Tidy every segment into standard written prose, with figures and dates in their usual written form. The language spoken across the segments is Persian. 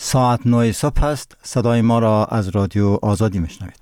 ساعت 9 صبح است. صدای ما را از رادیو آزادی میشنوید.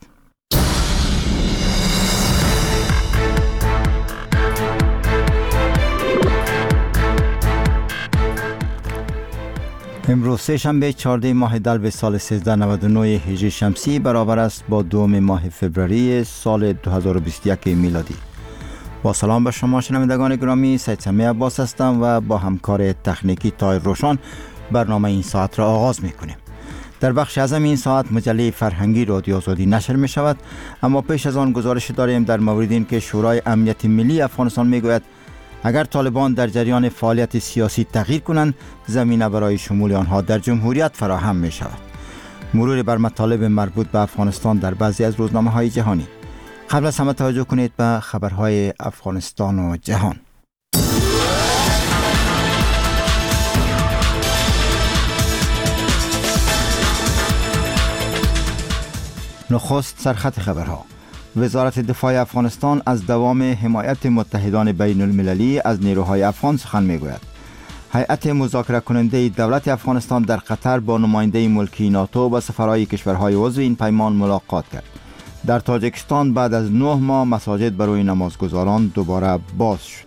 امروز سه‌شنبه 14 ماه دلو سال 1399 هجری شمسی برابر است با 2 ماه فوریه سال 2021 میلادی. با سلام به شما شنوندگان گرامی، سید سمیع عباس هستم و با همکار تکنیکی طاهر روشن برنامه این ساعت را آغاز میکنیم. در بخش اعظم این ساعت مجله فرهنگی رادیو آزادی نشر می شود، اما پیش از آن گزارش داریم در مورد این که شورای امنیت ملی افغانستان می گوید اگر طالبان در جریان فعالیت سیاسی تغییر کنند، زمینه برای شمول آنها در جمهوریت فراهم می شود. مرور بر مطالب مربوط به افغانستان در بعضی از روزنامه های جهانی. قبل از همه توجه کنید به خبرهای افغانستان و جهان. نخست سرخط خبرها. وزارت دفاع افغانستان از دوام حمایت متحدان بین المللی از نیروهای افغان سخن میگوید. هیئت مذاکره کننده دولت افغانستان در قطر با نماینده ملکی ناتو و سفرهای کشورهای عضو این پیمان ملاقات کرد. در تاجیکستان بعد از 9 ماه مساجد برای نمازگزاران دوباره باز شد.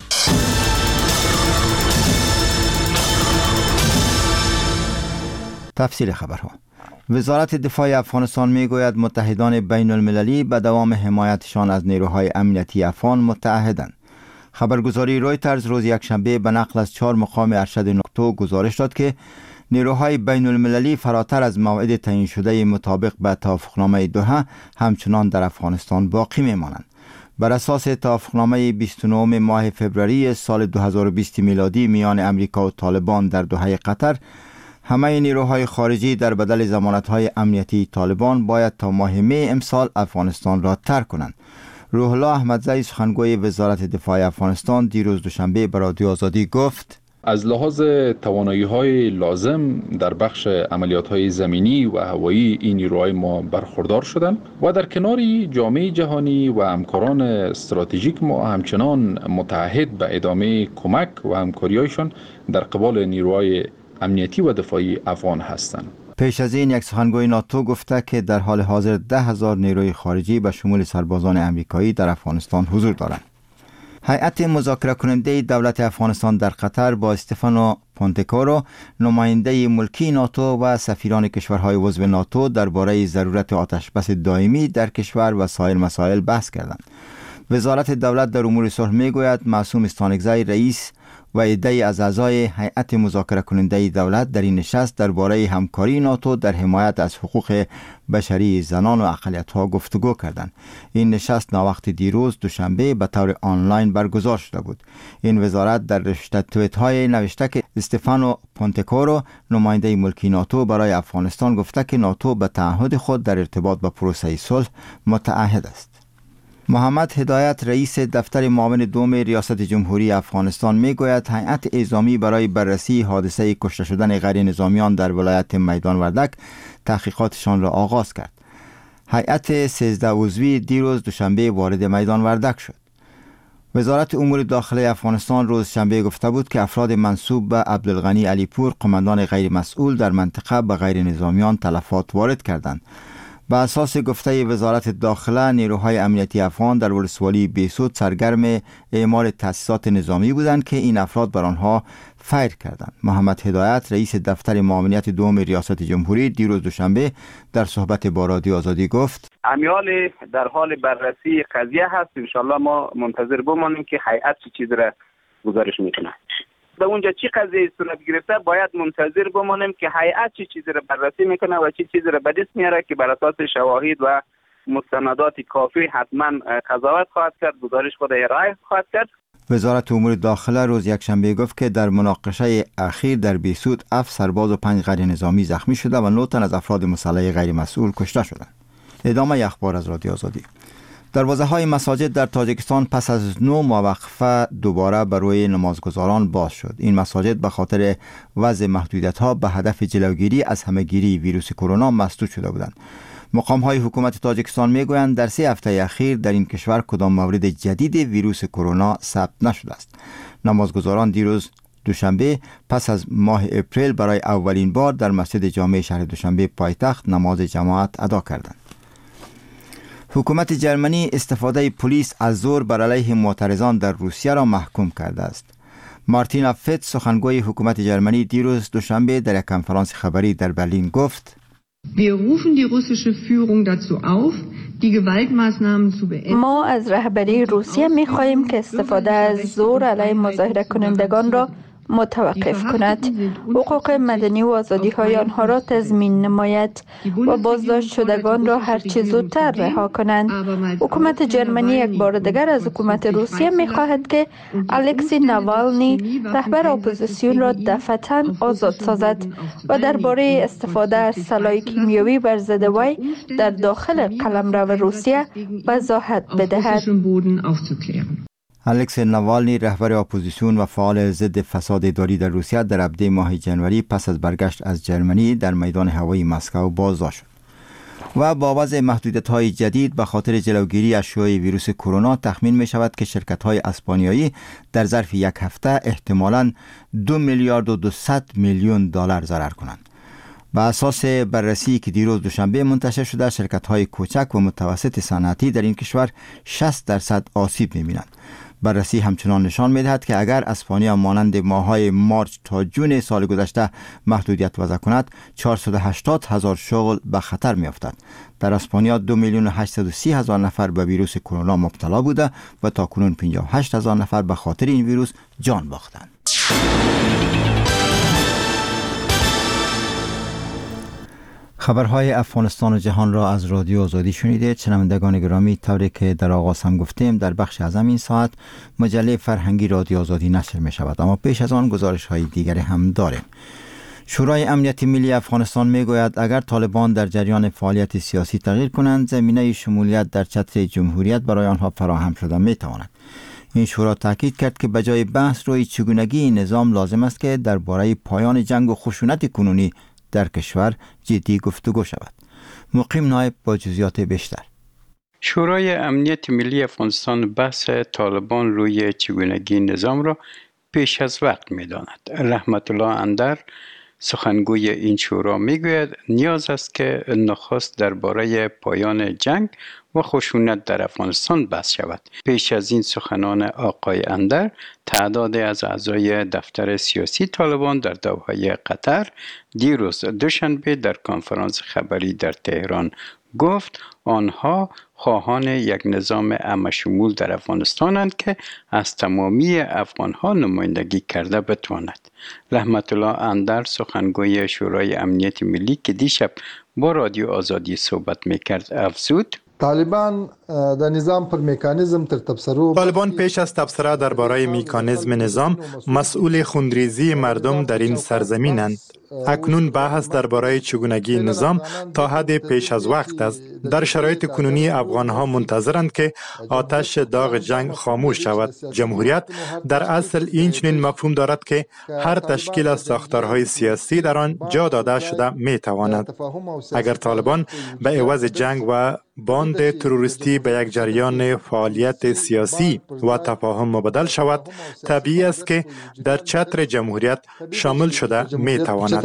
تفصیل خبرها. وزارت دفاع افغانستان میگوید متحدان بین المللی به دوام حمایتشان از نیروهای امنیتی افغان متعهدند. خبرگزاری رویترز روز یکشنبه به نقل از 4 مقام ارشد ناتو گزارش داد که نیروهای بین المللی فراتر از موعد تعیین شده مطابق به توافقنامه دوحه همچنان در افغانستان باقی میمانند. بر اساس توافقنامه 29 ماه فوریه سال 2020 میلادی میان امریکا و طالبان در دوحه قطر، همه نیروهای خارجی در بدل ضمانت‌های امنیتی طالبان باید تا ماه می امسال افغانستان را ترک کنند. روح الله احمدزی سخنگوی وزارت دفاع افغانستان دیروز دوشنبه به رادیو آزادی گفت از لحاظ توانایی‌های لازم در بخش عملیات‌های زمینی و هوایی این نیروهای ما برخوردار شدند و در کنار جامعه جهانی و همکاران استراتژیک ما همچنان متعهد به ادامه کمک و همکاری‌هایشان در قبال نیروهای امنیتی و دفاعی افغان هستند. پیش از این یک سخنگوی ناتو گفته که در حال حاضر 10,000 نیروی خارجی به شمول سربازان امریکایی در افغانستان حضور دارند. هیئت مذاکره کننده دولت افغانستان در قطر با استفانو پونتکورو نماینده ملکی ناتو و سفیران کشورهای عضو ناتو درباره ضرورت آتشبس دائمی در کشور و سایر مسائل بحث کردند. وزارت دولت در امور صلح میگوید معصوم استانکزی رئیس و عده‌ای از اعضای هیئت مذاکره کننده دولت در این نشست درباره همکاری ناتو در حمایت از حقوق بشری زنان و اقلیت‌ها گفتگو کردند. این نشست ناوقت دیروز دوشنبه به طور آنلاین برگزار شده بود. این وزارت در رشته توییت‌های نوشته که استفانو پونتکورو نماینده ملکی ناتو برای افغانستان گفته که ناتو به تعهد خود در ارتباط با پروسه صلح متعهد است. محمد هدایت رئیس دفتر معاون دوم ریاست جمهوری افغانستان میگوید هیئت اعزامی برای بررسی حادثه کشته شدن غیر نظامیان در ولایت میدان وردک تحقیقاتشان را آغاز کرد. هیئت 13 عضوی دیروز دوشنبه وارد میدان وردک شد. وزارت امور داخلی افغانستان روز شنبه گفته بود که افراد منسوب به عبدالغنی علیپور قماندان غیر مسئول در منطقه به غیر نظامیان تلفات وارد کردند. به اساس گفته وزارت داخله نیروهای امنیتی افغان در ولسوالی بیسود سرگرم اعمال تأسیسات نظامی بودند که این افراد بر آنها فیر کردند. محمد هدایت رئیس دفتر معاونیت دوم ریاست جمهوری دیروز دوشنبه در صحبت با رادیو آزادی گفت امیال در حال بررسی قضیه هست. انشالله ما منتظر بمانیم که هیئت چه چیز را گزارش میکنه. در اونجا چی قضیه صورت گرفته باید منتظر بمانیم که هیئت چه چیزی را بررسی میکنه و چه چیزی را به دست میاره که بر اساس شواهد و مستندات کافی حتما قضاوت خواهد کرد، گزارش خود ارائه خواهد کرد. وزارت امور داخله روز یکشنبه گفت که در مناقشه اخیر در بیسود 7 سرباز و 5 غیر نظامی زخمی شده و 9 تن از افراد مسلح غیر مسئول کشته شدند. ادامه اخبار از رادیو آزادی. دروازه‌های مساجد در تاجیکستان پس از 9 ماه وقفه دوباره برای نمازگزاران باز شد. این مساجد به خاطر وضع محدودیت‌ها به هدف جلوگیری از همه‌گیری ویروس کرونا مسدود شده بودند. مقام‌های حکومت تاجیکستان می‌گویند در 3 هفته اخیر در این کشور کدام مورد جدید ویروس کرونا ثبت نشده است. نمازگزاران دیروز دوشنبه پس از ماه اپریل برای اولین بار در مسجد جامع شهر دوشنبه پایتخت نماز جماعت ادا کردند. حکومت جرمنی استفاده پلیس از زور بر علیه معترضان در روسیه را محکوم کرده است. مارتینا فت سخنگوی حکومت جرمنی دیروز دوشنبه در یک کنفرانس خبری در برلین گفت: ما از رهبری روسیه می‌خواهیم که استفاده از زور علیه مظاهره کنندگان را متوقف کند، حقوق مدنی و آزادی‌های آنها را تضمین نماید و بازداشت شدگان را هرچه زودتر رها کنند. حکومت جرمنی یک بار دیگر از حکومت روسیه می‌خواهد که الکسی ناوالنی رهبر اپوزیسیون را دفعتاً آزاد سازد و درباره استفاده از سلاح کیمیایی بر ضد وی در داخل قلمرو روسیه وضاحت بدهد. الکسی ناوالنی رهبر اپوزیسیون و فعال ضد فساد اداری در روسیه در ابتدای ماه جنوری پس از برگشت از جرمنی در میدان هوایی مسکو بازداشت شد و با وضع محدودیت‌های جدید به خاطر جلوگیری از شیوع ویروس کرونا تخمین می شود که شرکت‌های اسپانیایی در ظرف یک هفته احتمالاً 2 میلیارد و 200 میلیون دلار ضرر کنند. بر اساس بررسی که دیروز دوشنبه منتشر شده، شرکت‌های کوچک و متوسط صنعتی در این کشور 60% آسیب می‌بینند. بررسی همچنان نشان می‌دهد که اگر اسپانیا مانند ماه‌های مارچ تا جون سال گذشته محدودیت وضع کند، 480,000 شغل به خطر می‌افتد. در اسپانیا 2,830,000 نفر به ویروس کرونا مبتلا بوده و تاکنون 58,000 نفر به خاطر این ویروس جان باختند. خبرهای افغانستان و جهان را از رادیو آزادی شنیدید. شنوندگان گرامی، طوری که در آغاز هم گفتیم، در بخش از این ساعت مجله فرهنگی رادیو آزادی نشر می شود، اما پیش از آن گزارش های دیگری هم داریم. شورای امنیت ملی افغانستان می گوید اگر طالبان در جریان فعالیت سیاسی تغییر کنند، زمینه شمولیت در چتر جمهوریت برای آنها فراهم شده می تواند. این شورا تاکید کرد که بجای بحث روی چگونگی نظام لازم است که درباره پایان جنگ و خشونت کنونی در کشور جدی گفتگو شود. مقیم نایب با جزئیات بیشتر. شورای امنیت ملی افغانستان بحث طالبان روی چگونگی نظام را پیش از وقت می‌داند. رحمت الله اندر سخنگوی این شورا میگوید نیاز است که نخست درباره پایان جنگ و خشونت در افغانستان بحث شود. پیش از این سخنان آقای اندر، تعدادی از اعضای دفتر سیاسی طالبان در دوحه قطر دیروز دوشنبه در کنفرانس خبری در تهران گفت آنها خواهان یک نظام عامه‌شمول در افغانستانند که از تمامی افغانها نمایندگی کرده بتواند. رحمت الله اندر سخنگوی شورای امنیت ملی که دیشب با رادیو آزادی صحبت میکرد افزود طالبان در نظام پر مکانیزم تر تبصره طالبان پیش از تبصره درباره مکانیزم نظام مسئول خونریزی مردم در این سرزمینند. اکنون بحث درباره چگونگی نظام تا حد پیش از وقت است. در شرایط کنونی افغانها منتظرند که آتش داغ جنگ خاموش شود. جمهوریت در اصل این چنین مفهوم دارد که هر تشکیل از ساختارهای سیاسی در آن جا داده شده می تواند. اگر طالبان به عوض جنگ و باند تروریستی به یک جریان فعالیت سیاسی و تفاهم مبدل شود، طبیعی است که در چتر جمهوریت شامل شده می تواند.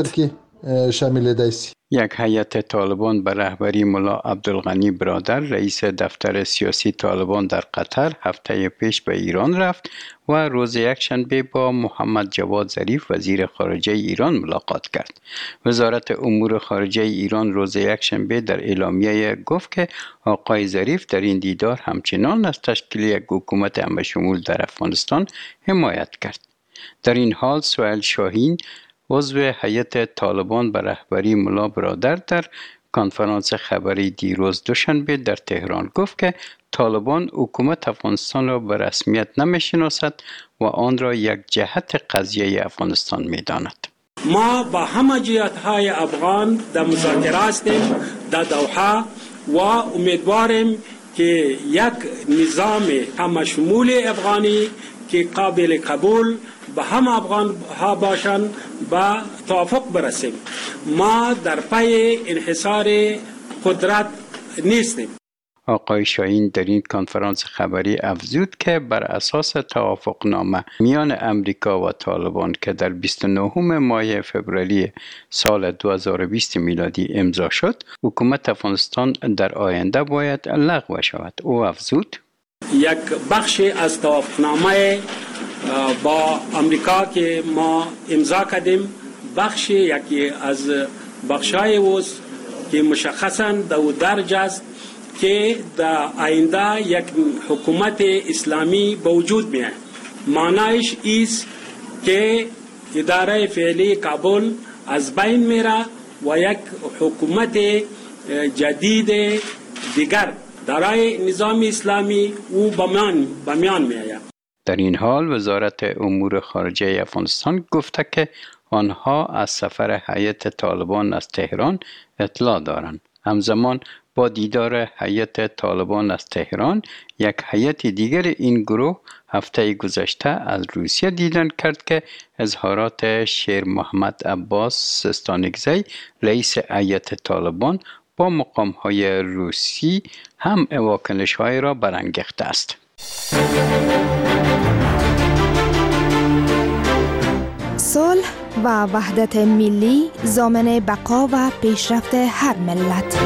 یک هیئت طالبان به رهبری ملا عبدالغنی برادر رئیس دفتر سیاسی طالبان در قطر هفته پیش به ایران رفت و روز یکشنبه با محمد جواد ظریف وزیر خارجه ایران ملاقات کرد. وزارت امور خارجه ایران روز یکشنبه در اعلامیه گفت که آقای ظریف در این دیدار همچنان از تشکیل یک حکومت عامه‌شمول در افغانستان حمایت کرد. در این حال سهیل شاهین عضو هیئت طالبان به رهبری ملا برادر در کنفرانس خبری دیروز دوشنبه در تهران گفت که طالبان حکومت افغانستان را به رسمیت نمی‌شناسد و آن را یک جهت قضیه افغانستان می‌داند. ما با همه جهت‌های افغان در مذاکره هستیم در دوحه و امیدواریم که یک نظام همه‌شمول افغانی که قابل قبول به هم افغان ها باشند به توافق برسیم. ما در پی انحصار قدرت نیستیم. آقای شاهین در این کنفرانس خبری افزود که بر اساس توافقنامه میان امریکا و طالبان که در 29 ماه فوریه سال 2020 میلادی امضا شد، حکومت افغانستان در آینده باید لغو شود. او افزود: یک بخش از توافقنامه با امریکا که ما امضا کردیم، بخش یکی از بخشای اوست که مشخصاً دو درج است که در آینده یک حکومت اسلامی به وجود میاد. معنایش ایست که اداره فعلی کابل از بین میره و یک حکومت جدید دیگر درای نظام اسلامی او به میان میآید. در این حال وزارت امور خارجه افغانستان گفته که آنها از سفر هیئت طالبان از تهران اطلاع دارند. همزمان با دیدار هیئت طالبان از تهران، یک هیئت دیگر این گروه هفته گذشته از روسیه دیدن کرد که اظهارات شیر محمد عباس سستانگزی رئیس هیئت طالبان با مقام‌های روسی هم واکنش‌های را برانگیخته است. صلح و وحدت ملی ضامن بقا و پیشرفت هر ملت.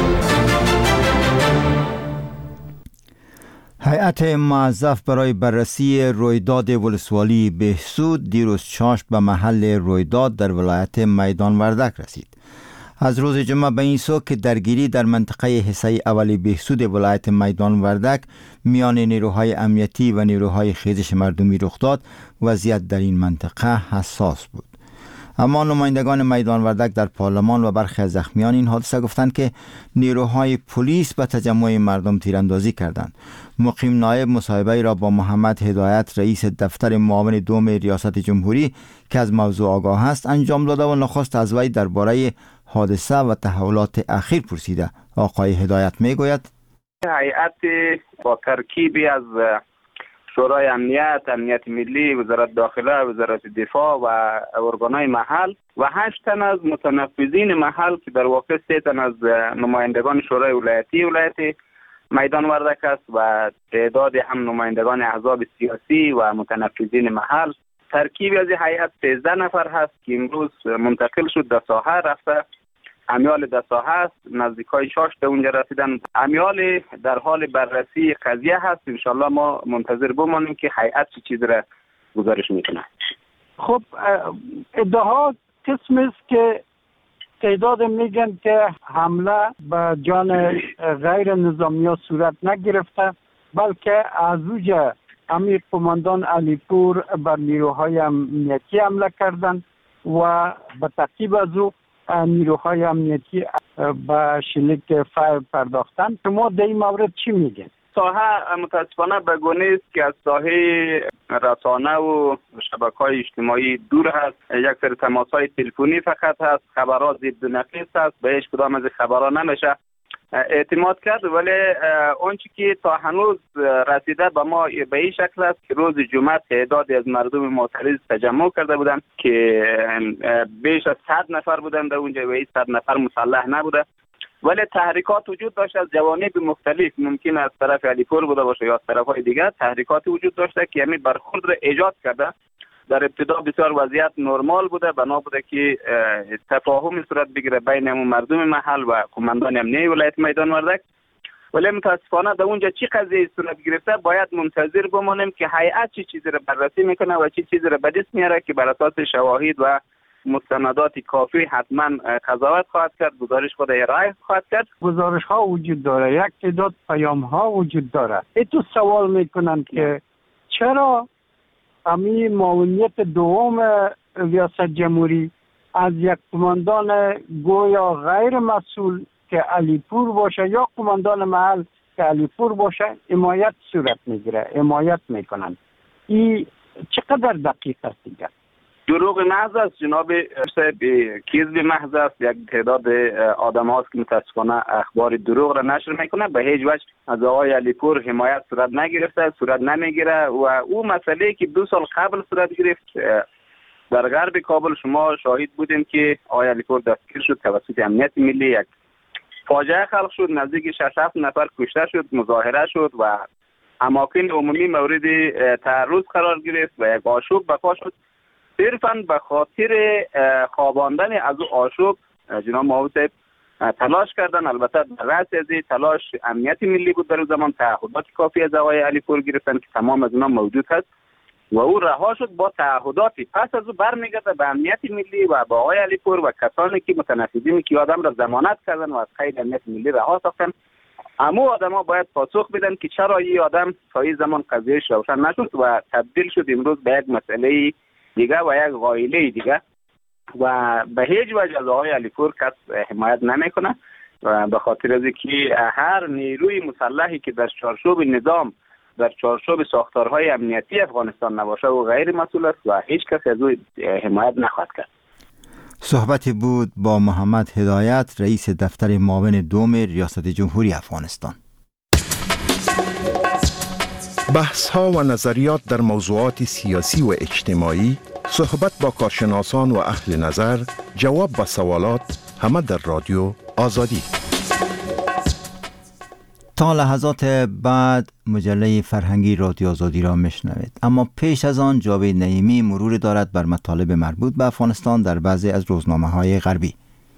هیئت موظف برای بررسی رویداد ولسوالی بهسود دیروز چاشت به محل رویداد در ولایت میدان وردک رسید. از روز جمعه به این سو که درگیری در منطقه حصه اولی بهسود ولایت میدان وردک میان نیروهای امنیتی و نیروهای خیزش مردمی رخ داد، وضعیت در این منطقه حساس بود. اما نمایندگان میدان وردک در پارلمان و برخی از زخمیان این حادثه گفتند که نیروهای پلیس به تجمع مردم تیراندازی کردند. مقیم نایب مصاحبه را با محمد هدایت رئیس دفتر معاون دوم ریاست جمهوری که از موضوع آگاه است انجام داده و نخست از وی درباره حادثه و تحولات اخیر پرسیده. آقای هدایت میگوید: هیئت با ترکیبی از شورای امنیت ملی، وزارت داخله، وزارت دفاع و ارگانهای محل و 8 تن از متنفذین محل که در واقع 3 تن از نمایندگان شورای ولایتی ولایت میدان وردک است و تعداد هم نمایندگان احزاب سیاسی و متنفذین محل، ترکیبی از هیئت 13 نفر هست که امروز منتقل شد در ساحه رفته. امیال در ساحه است، نزدیکای شاش به اونجا رسیدن. امیال در حال بررسی قضیه هست. انشالله ما منتظر بمانیم که هیئت چه چیز را گزارش میکنه. خب ادعا قسم است که تعداد میگن که حمله به جان غیر نظامی ها صورت نگرفته، بلکه از اوج امیر قماندان علیپور بر نیروهای امنیتی حمله کردند و به تعقیب از او نیروهای امنیتی به شلیک فایر پرداختند. شما در این مورد چی میگین؟ ساحه متاسفانه به گونه است که از ساحه رسانه و شبکه‌های اجتماعی دور هست. یک سری تماس‌های تلفنی فقط هست، خبرات ضد و نقیض است، به هیچ کدام از خبرها نمیشه اعتماد کرد. ولی آنچه که تا هنوز رسیده به ما به این شکل است که روز جمعه تعدادی از مردم معترض تجمع کرده بودند که بیش از 100 نفر بودند در اونجا و این 100 نفر مسلح نبوده، ولی تحریکات وجود داشته از جوانب مختلف، ممکن از طرف علیپور بوده باشه یا از طرف‌های دیگر. تحریکات وجود داشته که همین برخورد را ایجاد کرده. در ابتدا بسیار وضعیت نرمال بوده، بنا بوده که تفاهم صورت بگیره بین مردم محل و قماندان امنیتی ولایت میدان وردک. ولی متاسفانه در اونجا چی قضیه صورت گرفته باید منتظر بمانیم که هیئت چه چیزی را بررسی میکنه و چه چیزی را به دست میاره که بر اساس شواهد و مستندات کافی حتما قضاوت خواهد کرد، گزارش خود ارائه خواهد کرد. گزارش ها وجود داره، یک تعداد پیام ها وجود داره. تو سوال میکنن که چرا امی معاونیت دوم ریاست جمهوری از یک قماندان گویا غیر مسئول که علیپور باشه یا قماندان محل که علیپور باشه حمایت صورت میگیره، حمایت میکنن؟ این چقدر دقیق است دیگر؟ دروغ محض است جناب صاحب، کذب محض است. یک تعداد آدم هاست که متاسفانه اخبار دروغ را نشر میکنه. به هیچ وجه از آقای علیپور حمایت صورت نگرفته، صورت نمیگیره و او مسئله که 2 سال قبل صورت گرفت در غرب کابل شما شاهد بودین که آقای علیپور دستگیر شد توسط امنیت ملی. یک فاجعه خلق شد، نزدیک 6-7 نفر کشته شد، مظاهره شد و اماکن عمومی مورد تعرض قرار گرفت و یک آشوب برپا شد. صرفاً به خاطر خواباندن از او آشوب جناب معاون صاحب تلاش کردن. البته در رأس از این تلاش امنیت ملی بود. در اون زمان تعهدات کافی از آقای علی پور گرفتن که تمام از اونها موجود هست و او رها شد با تعهداتی. پس از او برمیگرده به امنیت ملی و با آقای علی پور و کسانی که متنفذین که آدم را ضمانت کردن و از قید امنیت ملی رها ساختن. اما آدم‌ها باید پاسخ بدن که چرا این آدم تا این زمان قضیهش روشن نشد و تبدیل شد امروز به یک مسئله دیگه و یک غایله دیگه و به هیچ وجه از آقای علی پور کس حمایت نمیکنه و به خاطر از اینکه هر نیروی مسلحی که در چارچوب نظام، در چارچوب ساختارهای امنیتی افغانستان نباشه و غیر مسئول است و هیچ کس از او حمایت نخواهد کرد. صحبتی بود با محمد هدایت، رئیس دفتر معاون دوم ریاست جمهوری افغانستان. بحث‌ها و نظریات در موضوعات سیاسی و اجتماعی، صحبت با کارشناسان و اهل نظر، جواب به سوالات، همه در رادیو آزادی. تا لحظات بعد مجله فرهنگی رادیو آزادی را میشنوید، اما پیش از آن جاوید نعیمی مرور دارد بر مطالب مربوط به افغانستان در بعضی از روزنامه‌های غربی.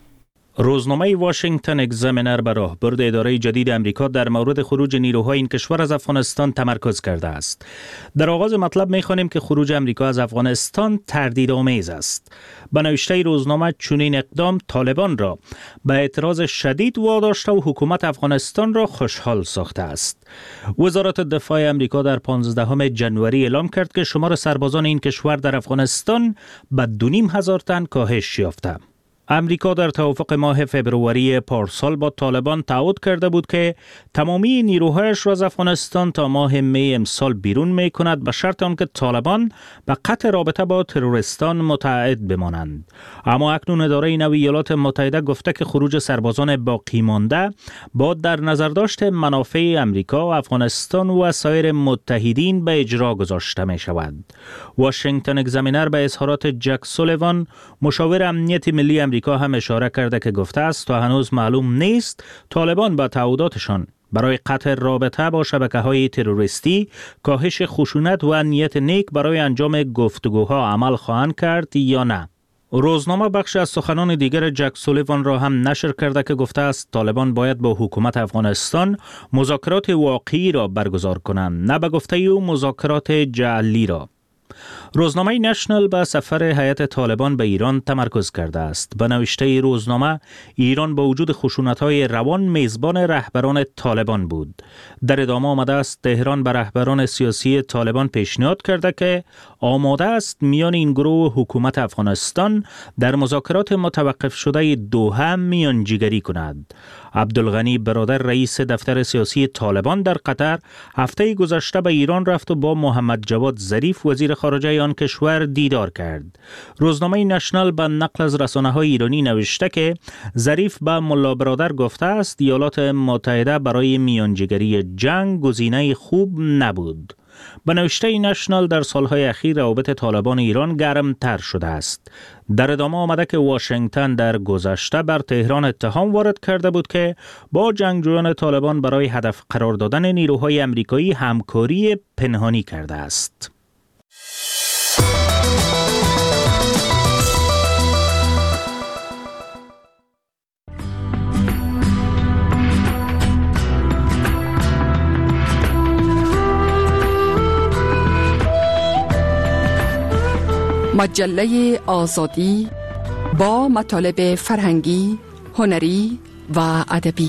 روزنامه واشنگتن اگزامینر بر راهبرد اداره جدید امریکا در مورد خروج نیروهای این کشور از افغانستان تمرکز کرده است. در آغاز مطلب می‌خوانیم که خروج امریکا از افغانستان تردیدآمیز است. به نوشته روزنامه چنین اقدام طالبان را به اعتراض شدید واداشته و حکومت افغانستان را خوشحال ساخته است. وزارت دفاع امریکا در 15 ژانویه اعلام کرد که شمار سربازان این کشور در افغانستان به 2,500 تن کاهش یافته. امریکا در توافق ماه فبروری پارسال با طالبان تعهد کرده بود که تمامی نیروهایش را از افغانستان تا ماه می امسال بیرون می کند به شرط آنکه طالبان به قطع رابطه با تروریستان متعهد بمانند. اما اکنون اداره نوی ایالات متحده گفته که خروج سربازان باقی مانده با در نظر داشت منافع امریکا و افغانستان و سایر متحدین به اجرا گذاشته می شود. واشنگتن اگزامینر به اظهارات جک سولیوان مشاور امنیت ملی امریکا هم اشاره کرده که گفته است تا هنوز معلوم نیست طالبان با تعهداتشان برای قطع رابطه با شبکه‌های تروریستی، کاهش خشونت و نیت نیک برای انجام گفتگوها عمل خواهند کرد یا نه. روزنامه بخش از سخنان دیگر جک سولیوان را هم نشر کرده که گفته است طالبان باید با حکومت افغانستان مذاکرات واقعی را برگزار کنند، نه به گفته او مذاکرات جعلی را. روزنامه نشنل به سفر هیئت طالبان به ایران تمرکز کرده است. به نوشته روزنامه ایران با وجود خشونت‌های روان میزبان رهبران طالبان بود. در ادامه آمده است تهران به رهبران سیاسی طالبان پیشنهاد کرده که آماده است میان این گروه و حکومت افغانستان در مذاکرات متوقف شده دوحه میانجیگری کند. عبدالغنی برادر رئیس دفتر سیاسی طالبان در قطر هفته گذشته به ایران رفت و با محمد جواد ظریف وزیر خارجه آن کشور دیدار کرد. روزنامه نشنل به نقل از رسانه‌های ایرانی نوشته که ظریف به ملا برادر گفته است ایالات متحده برای میانجیگری جنگ گزینه خوب نبود. به نوشته نشنل در سالهای اخیر روابط طالبان ایران گرمتر شده است. در ادامه آمده که واشنگتن در گذشته بر تهران اتهام وارد کرده بود که با جنگجویان طالبان برای هدف قرار دادن نیروهای آمریکایی همکاری پنهانی کرده است. مجله آزادی با مطالب فرهنگی، هنری و ادبی.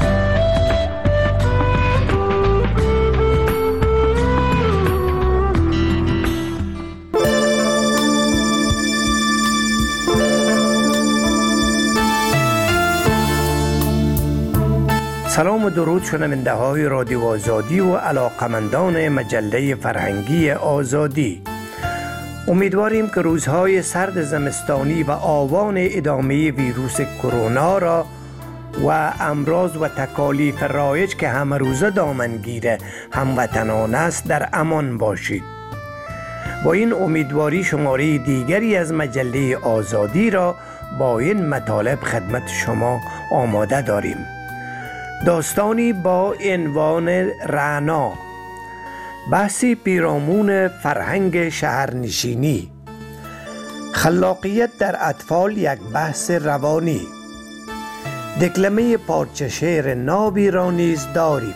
سلام و درود شنونده های رادیو آزادی و علاقمندان مجله فرهنگی آزادی. امیدواریم که روزهای سرد زمستانی و آوان ادامه ویروس کرونا را و امراض و تکالیف رایج که همه روزه دامنگیر هموطنان است در امان باشید. با این امیدواری شماره دیگری از مجله آزادی را با این مطالب خدمت شما آماده داریم. داستانی با عنوان رعنا، بحثی پیرامون فرهنگ شهرنشینی، خلاقیت در اطفال یک بحث روانی، دکلمه پارچه شعر نابی را نیز داریم،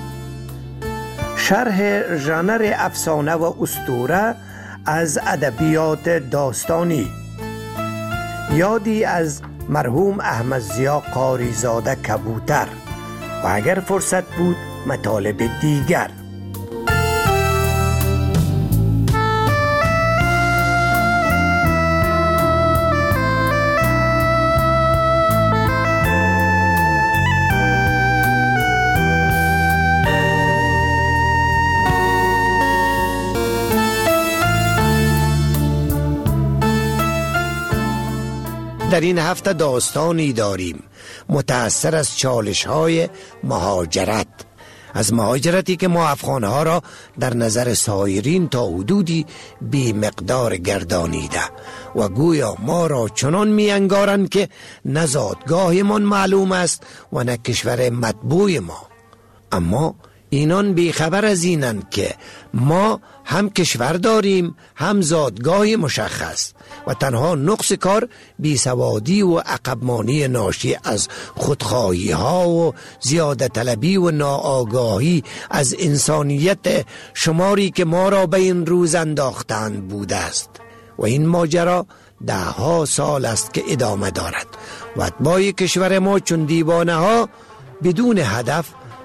شرح ژانر افسانه و اسطوره از ادبیات داستانی، یادی از مرحوم احمد ضیا قاریزاده کبوتر و اگر فرصت بود مطالب دیگر. در این هفته داستانی داریم متأثر از چالش‌های مهاجرت، از مهاجرتی که ما افغان‌ها را در نظر سایرین تا حدودی بی مقدار گردانیده و گویا ما را چنان می‌انگارند که نه زادگاهمان معلوم است و نه کشور مطبوع ما. اما اینان بیخبر از اینند که ما هم کشور داریم هم زادگاه مشخص و تنها نقص کار بیسوادی و عقبمانی ناشی از خودخواهی ها و زیاده طلبی و ناآگاهی از انسانیت شماری که ما را به این روز انداختند بوده است و این ماجرا 10 سال است که ادامه دارد و اتباع کشور ما چون دیوانه ها بدون هدف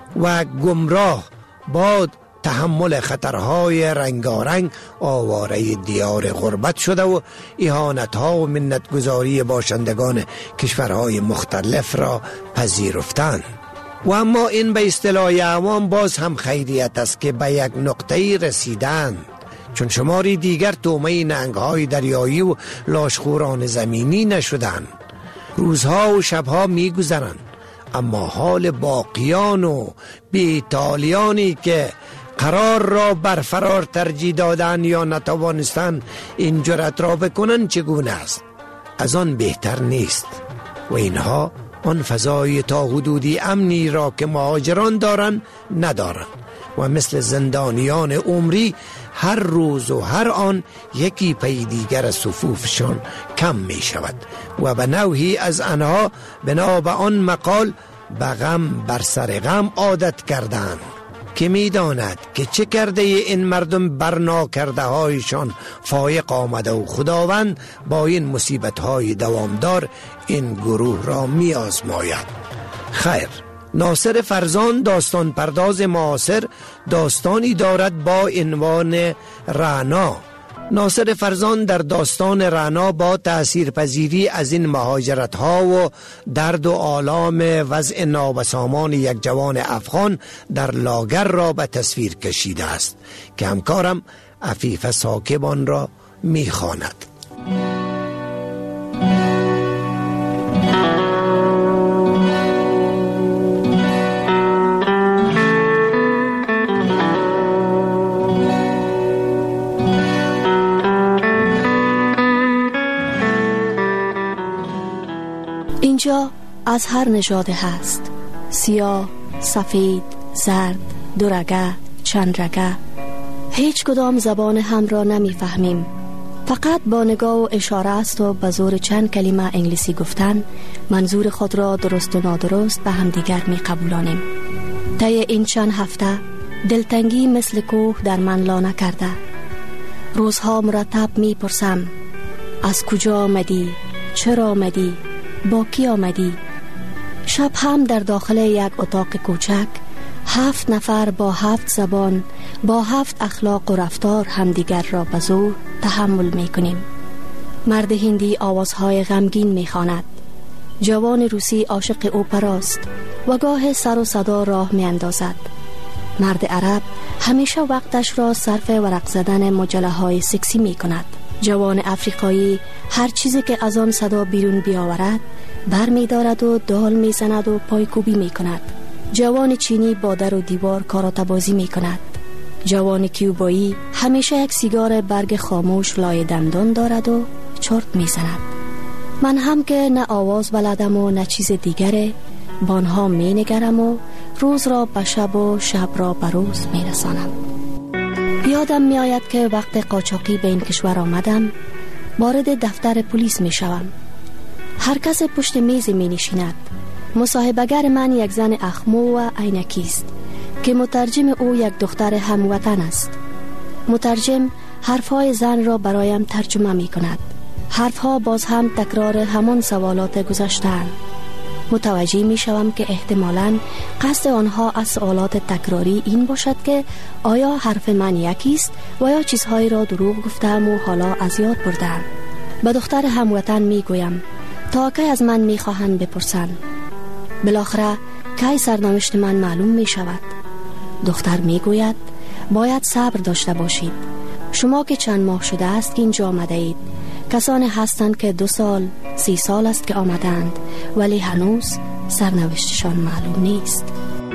و گمراه با تحمل خطرهای رنگارنگ آواره دیار غربت شده و اهانت‌ها و منتگذاری باشندگان کشورهای مختلف را پذیرفتند. و اما این به اصطلاح عوام باز هم خیریت است که به یک نقطه‌ای رسیدند، چون شماری دیگر طعمه نهنگ‌های دریایی و لاشخوران زمینی نشدند. روزها و شبها می‌گذرند، اما حال باقیان و بی‌تالیانی که قرار را بر فرار ترجیح دادن یا نتوانستن این جرأت را بکنن چگونه است؟ از آن بهتر نیست و اینها آن فضای تا حدودی امنی را که مهاجران دارن ندارن و مثل زندانیان عمری هر روز و هر آن یکی پی دیگر صفوفشان کم می شود و به نوعی از آنها بنا به آن مقال به غم بر سر غم عادت کردند که می داند که چه کرده این مردم برنا کرده هایشان فایق آمده و خداوند با این مصیبت های دوامدار این گروه را می آزماید. خیر، ناصر فرزان داستان پرداز معاصر داستانی دارد با عنوان رعنا. ناصر فرزان در داستان رعنا با تأثیرپذیری از این مهاجرت ها و درد و آلام وضع نابسامان یک جوان افغان در لاگر را به تصویر کشیده است که همکارم عفیف ساکبان را میخواند. اینجا از هر نژاد هست، سیاه، سفید، زرد، دورگه، چندرگه. هیچ کدام زبان هم را نمیفهمیم، فقط با نگاه و اشاره است و به زور چند کلمه انگلیسی گفتن منظور خود را درست و نادرست به همدیگر می قبولانیم. طی این چند هفته دلتنگی مثل کوه در من لانه کرده. روزها مرتب می پرسم از کجا آمدی؟ چرا آمدی؟ با کی آمدی؟ شب هم در داخل یک اتاق کوچک 7 نفر با 7 زبان با 7 اخلاق و رفتار همدیگر را به زور تحمل می کنیم. مرد هندی آوازهای غمگین می خواند. جوان روسی عاشق اپراست و گاه سر و صدا راه می اندازد. مرد عرب همیشه وقتش را صرف ورق زدن مجله های سکسی می کند. جوان افریقایی هر چیزی که از آن صدا بیرون بیاورد بر می دارد و دال می زند و پایکوبی می کند. جوان چینی با در و دیوار کاراتبازی می کند. جوان کیوبایی همیشه یک سیگار برگ خاموش لای دندان دارد و چرت می زند. من هم که نه آواز بلدم و نه چیز دیگره، با آنها می نگرم و روز را به شب و شب را به روز می رسانم. یادم می آید که وقت قاچاقی به این کشور آمدم وارد دفتر پلیس می شوم. هر کس پشت میز می نشیند. مصاحبه‌گر من یک زن اخمو و عینکی است که مترجم او یک دختر هموطن است. مترجم حرفهای زن را برایم ترجمه می کند. حرفها باز هم تکرار همان سوالات گذشته‌اند. متوجه می شوم که احتمالاً قصد آنها از سوالات تکراری این باشد که آیا حرف من یکی است و یا چیزهایی را دروغ گفتم و حالا از یاد بردم. به دختر هموطن می گویم تا کی از من می خواهند بپرسند. بالاخره کی سرنوشت من معلوم می شود. دختر می گوید باید صبر داشته باشید. شما که چند ماه شده است که اینجا آمده اید، کسانی هستند که 2 سال 3 سال است که آمدند ولی هنوز سرنوشتشان معلوم نیست.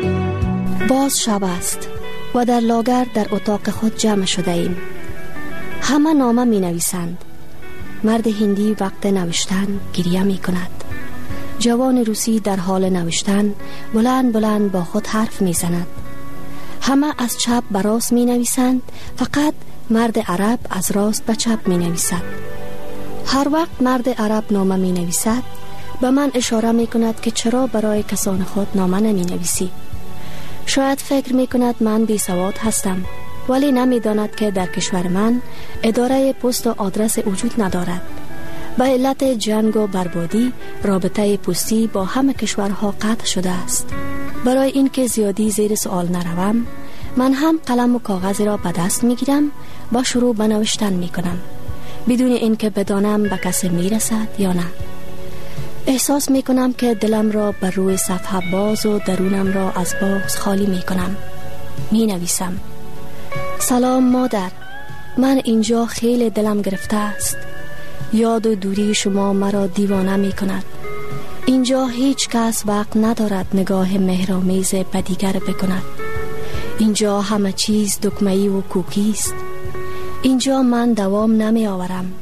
باز شب است و در لاگر در اتاق خود جمع شده ایم. همه نامه می نویسند. مرد هندی وقت نوشتن گریه می کند. جوان روسی در حال نوشتن بلند بلند با خود حرف می زند. همه از چپ به راست می نویسند، فقط مرد عرب از راست به چپ می نویسد. هر وقت مرد عرب نامه می نویسد به من اشاره می کند که چرا برای کسان خود نامه نمی نویسی. شاید فکر می کند من بی سواد هستم، ولی نمی داند که در کشور من اداره پست و آدرس وجود ندارد. به علت جنگ و بربادی رابطه پستی با همه کشورها قطع شده است. برای اینکه زیادی زیر سوال نروم، من هم قلم و کاغذ را به دست می گیرم و شروع به نوشتن می کنم، بدون اینکه بدانم به کسی می رسد یا نه. احساس می کنم که دلم را بر روی صفحه باز و درونم را از باز خالی می کنم. می نویسم: سلام مادر، من اینجا خیلی دلم گرفته است. یاد و دوری شما مرا دیوانه می کند. اینجا هیچ کس وقت ندارد نگاه مهرآمیز به دیگر بکند. اینجا همه چیز دکمه‌ای و کوکی است. اینجا من دوام نمی آورم.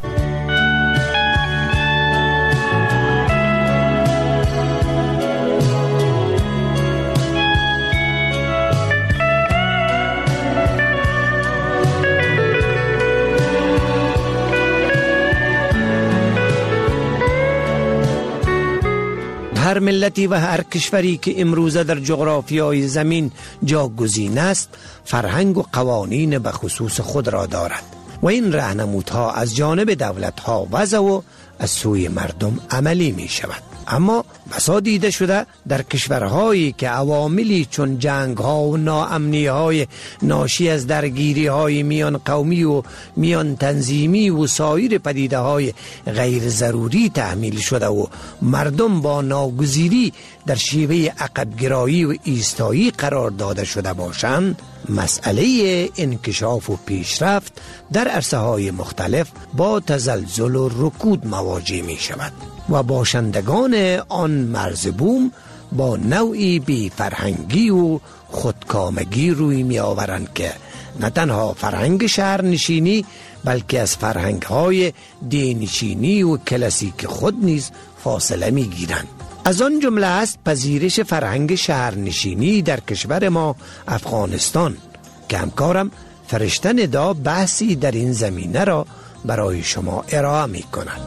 هر ملتی و هر کشوری که امروزه در جغرافیای زمین جاگزین است، فرهنگ و قوانین به خصوص خود را دارد و این راهنمودها از جانب دولت‌ها وضع و از سوی مردم عملی می شود. اما بسا دیده شده در کشورهایی که عواملی چون جنگ‌ها و ناامنی‌های ناشی از درگیری‌های میان قومی و میان تنظیمی و سایر پدیده‌های غیر ضروری تحمیل شده و مردم با ناگزیری در شیوه عقب‌گرایی و ایستایی قرار داده شده باشند، مسئله انکشاف و پیشرفت در عرصه‌های مختلف با تزلزل و رکود مواجه می شود و باشندگان آن مرز بوم با نوعی بی فرهنگی و خودکامگی روی می آورند که نه تنها فرهنگ شهرنشینی بلکه از فرهنگ‌های دینشینی و کلاسیک خود نیز فاصله می گیرند. از آن جمله است پذیرش فرهنگ شهرنشینی در کشور ما افغانستان که همکارم فرشته ندا بحثی در این زمینه را برای شما ارائه می کند.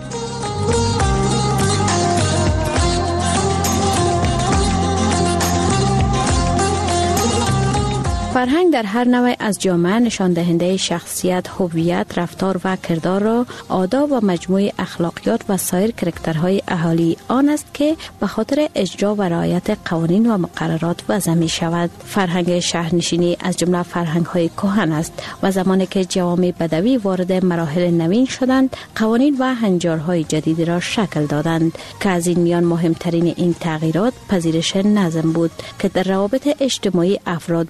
فرهنگ در هر نوع از جامعه نشان دهنده شخصیت، هویت، رفتار و کردار را، آداب و مجموعه اخلاقیات و سایر کرکترهای اهالی آن است که به خاطر اجرا و رعایت قوانین و مقررات وضع می شود. فرهنگ شهرنشینی از جمله فرهنگ‌های کهن است و زمانی که جوامع بدوی وارد مراحل نوین شدند، قوانین و هنجارهای جدیدی را شکل دادند که از این میان مهمترین این تغییرات پذیرش نظم بود که در روابط اجتماعی افراد بروز نمود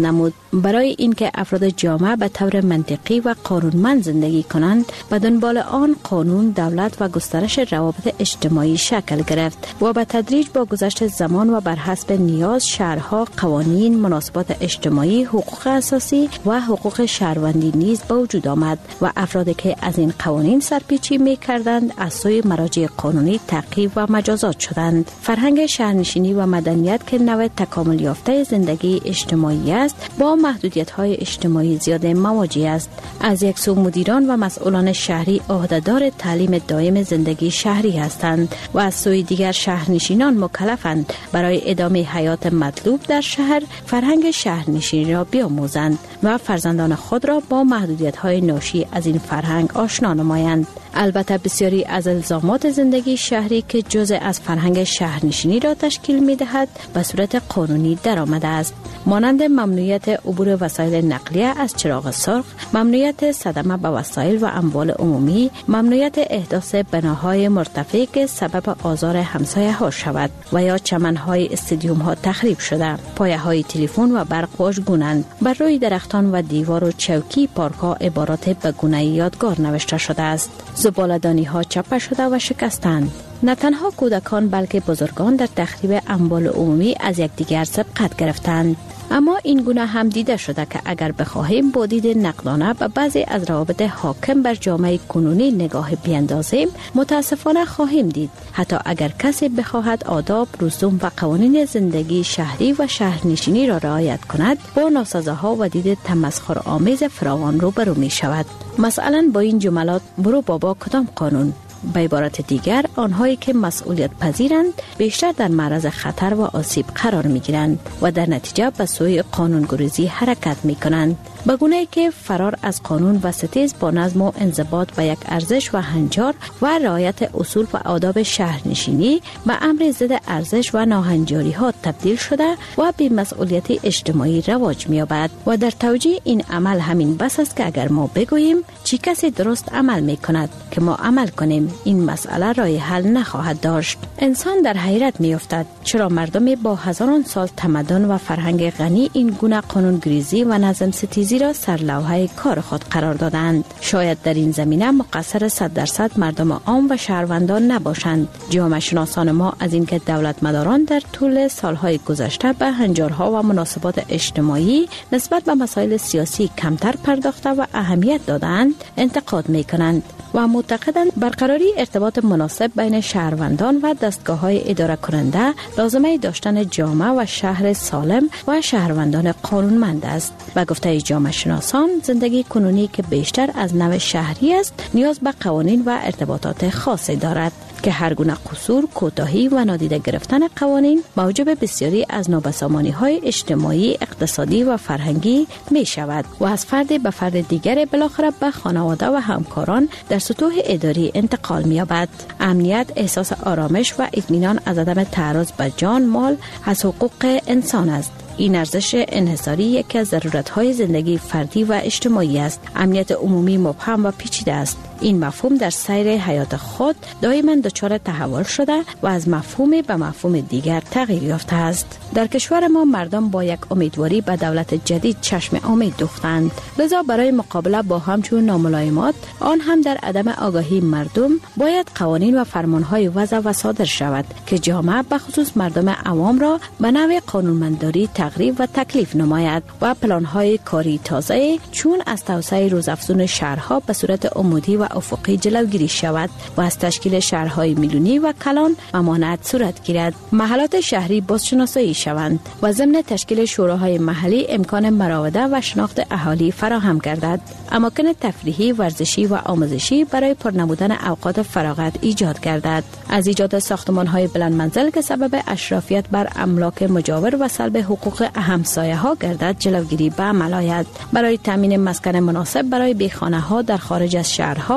نمود. برای اینکه افراد جامعه به طور منطقی و قانونمند زندگی کنند، به دنبال آن قانون، دولت و گسترش روابط اجتماعی شکل گرفت و به تدریج با گذشت زمان و بر حسب نیاز شهرها قوانین، مناسبات اجتماعی، حقوق اساسی و حقوق شهروندی نیز به وجود آمد و افرادی که از این قوانین سرپیچی می کردند از سوی مراجع قانونی تعقیب و مجازات شدند. فرهنگ شهرنشینی و مدنیت که نوع تکامل یافته زندگی اجتماعی است، با محدودیت‌های اجتماعی زیاد مواجه است. از یک سو مدیران و مسئولان شهری عهدهدار تعلیم دائم زندگی شهری هستند و از سوی دیگر شهرنشینان مکلفند برای ادامه حیات مطلوب در شهر فرهنگ شهرنشینی را بیاموزند و فرزندان خود را با محدودیت‌های ناشی از این فرهنگ آشنا نمایند. البته بسیاری از الزامات زندگی شهری که جزء از فرهنگ شهرنشینی را تشکیل می‌دهد به صورت قانونی درآمده است، مانند ممنوعیت عبور وسایل نقلیه از چراغ سرخ، ممنوعیت صدمه به وسایل و اموال عمومی، ممنوعیت احداث بناهای مرتفع که سبب آزار همسایه‌ها شود و یا چمن‌های استادیوم‌ها تخریب شده، پایه‌های تلفن و برق واژگونند. بر روی درختان و دیوار و چوکی پارک‌ها عبارات به گونه یادگار نوشته شده است. زباله‌دانی‌ها چپه شده و شکستند. نه تنها کودکان بلکه بزرگان در تخریب اموال عمومی از یکدیگر سبقت گرفتند. اما این گونه هم دیده شده که اگر بخواهیم با دید نقدانه به بعضی از روابط حاکم بر جامعه کنونی نگاه بیندازیم، متاسفانه خواهیم دید حتی اگر کسی بخواهد آداب، رسوم و قوانین زندگی شهری و شهرنشینی را رعایت کند، با ناسزاها و دید تمسخرآمیز فراوان روبرو می شود. مثلا با این جملات: برو بابا کدام قانون؟ به عبارت دیگر، آنهایی که مسئولیت پذیرند بیشتر در معرض خطر و آسیب قرار می گیرند و در نتیجه به سوی قانونگریزی حرکت می کنند، به گونه‌ای که فرار از قانون و ستیز با نظم و انضباط و یک ارزش و هنجار و رعایت اصول و آداب شهرنشینی به امر ضد ارزش و ناهنجاری ها تبدیل شده و بی‌مسئولیتی اجتماعی رواج می‌یابد. و در توجیه این عمل همین بس است که اگر ما بگوییم چی کسی درست عمل می‌کند که ما عمل کنیم، این مسئله راه حل نخواهد داشت. انسان در حیرت می‌افتد چرا مردم با هزاران سال تمدن و فرهنگ غنی این گونه قانونگریزی و نظم ستیزی را سرلوحه کار خود قرار دادند. شاید در این زمینه مقصر 100% مردم عام و شهروندان نباشند. جامعه شناسان ما از اینکه دولتمداران در طول سالهای گذشته به هنجارها و مناسبات اجتماعی نسبت به مسائل سیاسی کمتر پرداخته و اهمیت دادند، انتقاد می‌کنند و معتقدند برقراری ارتباط مناسب بین شهروندان و دستگاه‌های اداره کننده لازمه داشتن جامعه و شهر سالم و شهروندان قانونمند است. و گفته جامعه شناسان، زندگی کنونی که بیشتر از نوع شهری است نیاز به قوانین و ارتباطات خاصی دارد که هر گونه قصور، کوتاهی و نادیده گرفتن قوانین موجب بسیاری از نابسامانی‌های اجتماعی، اقتصادی و فرهنگی می شود و از فرد به فرد دیگر بالاخره به خانواده و همکاران در سطوح اداری انتقال می یابد. امنیت، احساس آرامش و اطمینان از عدم تعرض به جان، مال از حقوق انسان است. این ارزش انحصاری یکی از ضرورت‌های زندگی فردی و اجتماعی است. امنیت عمومی مبهم و پیچیده است. این مفهوم در سیر حیات خود دائما دچار تحول شده و از مفهومی به مفهوم دیگر تغییر یافته است. در کشور ما مردم با یک امیدواری به دولت جدید چشم امید دوختند. لذا برای مقابله با همچون ناملایمات، آن هم در عدم آگاهی مردم، باید قوانین و فرمانهای وضع و صادر شود که جامعه به خصوص مردم عوام را به نوع قانونمنداری تقریب و تکلیف نماید و پلانهای کاری تازه چون از توسعه روزافزون شهرها به صورت عمودی و افقی جلوگیری شود و از تشکیل شهرهای میلیونی و کلان ممانعت صورت گیرد. محلات شهری بازشناسایی شوند و ضمن تشکیل شوراهای محلی امکان مراوده و شناخت اهالی فراهم گردد. اماکن تفریحی، ورزشی و آموزشی برای پرنمودن اوقات فراغت ایجاد گردد. از ایجاد ساختمان‌های بلند منزل که سبب اشرافیت بر املاک مجاور و سلب حقوق همسایه‌ها گردد جلوگیری به عمل آید. برای تامین مسکن مناسب برای بیخانه‌ها در خارج از شهرها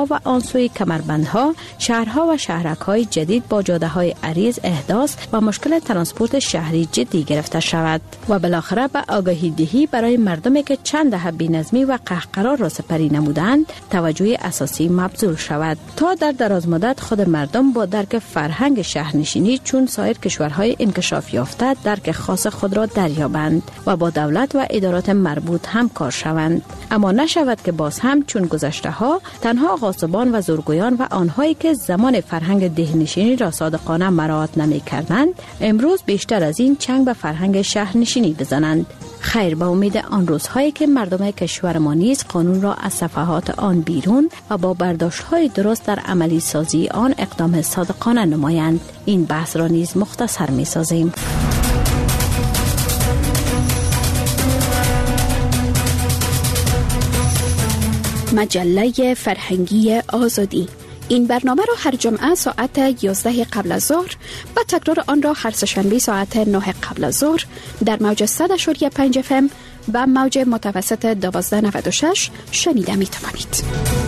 ها و آن سوی کمربندها شهرها و شهرک‌های جدید با جاده‌های عریض احداث و مشکل ترانسپورت شهری جدی گرفته شود و بالاخره به آگاهی دهی برای مردمی که چند دهه بی‌نظمی و قهقرار را سپری نمودند توجه اساسی مبذول شود تا در دراز مدت خود مردم با درک فرهنگ شهرنشینی چون سایر کشورهای انکشاف یافته درک خاص خود را دریابند و با دولت و ادارات مربوط همکار شوند. اما نشود که باز هم چون گذشته ها تنها غاصبان و زورگویان و آنهایی که زمان فرهنگ دهنشینی را صادقانه مراعات نمی کردند امروز بیشتر از این چنگ به فرهنگ شهرنشینی بزنند. خیر، به امید آن روزهایی که مردم کشور ما نیز قانون را از صفحات آن بیرون و با برداشت‌های درست در عملی سازی آن اقدام صادقانه نمایند. این بحث را نیز مختصر می سازیم. مجله فرهنگی آزادی. این برنامه را هر جمعه ساعت 11 قبل از ظهر و تکرار آن را هر سه‌شنبه ساعت 9 قبل از ظهر در موج 100.5 FM و موج متوسط 1296 شنیده می توانید.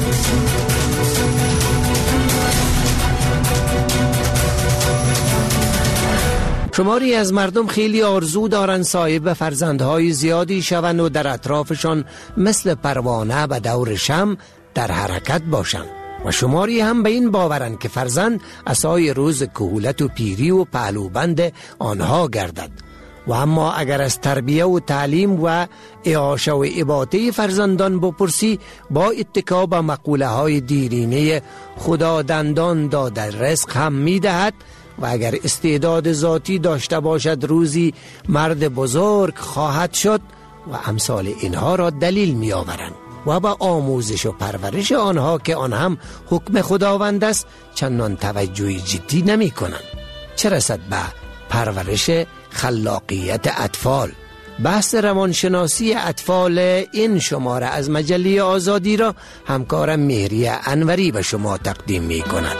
شماری از مردم خیلی آرزو دارند صاحب فرزندهای زیادی شوند و در اطرافشان مثل پروانه به دور شمع در حرکت باشند و شماری هم به این باورند که فرزند عصای روز کهولت و پیری و پهلوبند آنها گردد. و اما اگر از تربیه و تعلیم و اعاشه و اباطه فرزندان بپرسی با اتکا به مقوله های دیرینه خدا دندان داده رزق هم می دهد و اگر استعداد ذاتی داشته باشد روزی مرد بزرگ خواهد شد و امثال اینها را دلیل می آورند و با آموزش و پرورش آنها که آن هم حکم خداوند است چندان توجه جدی نمی کنند. چه رسد به پرورش خلاقیت اطفال؟ بحث روانشناسی اطفال این شماره از مجله آزادی را همکارم مهری انوری به شما تقدیم می کند.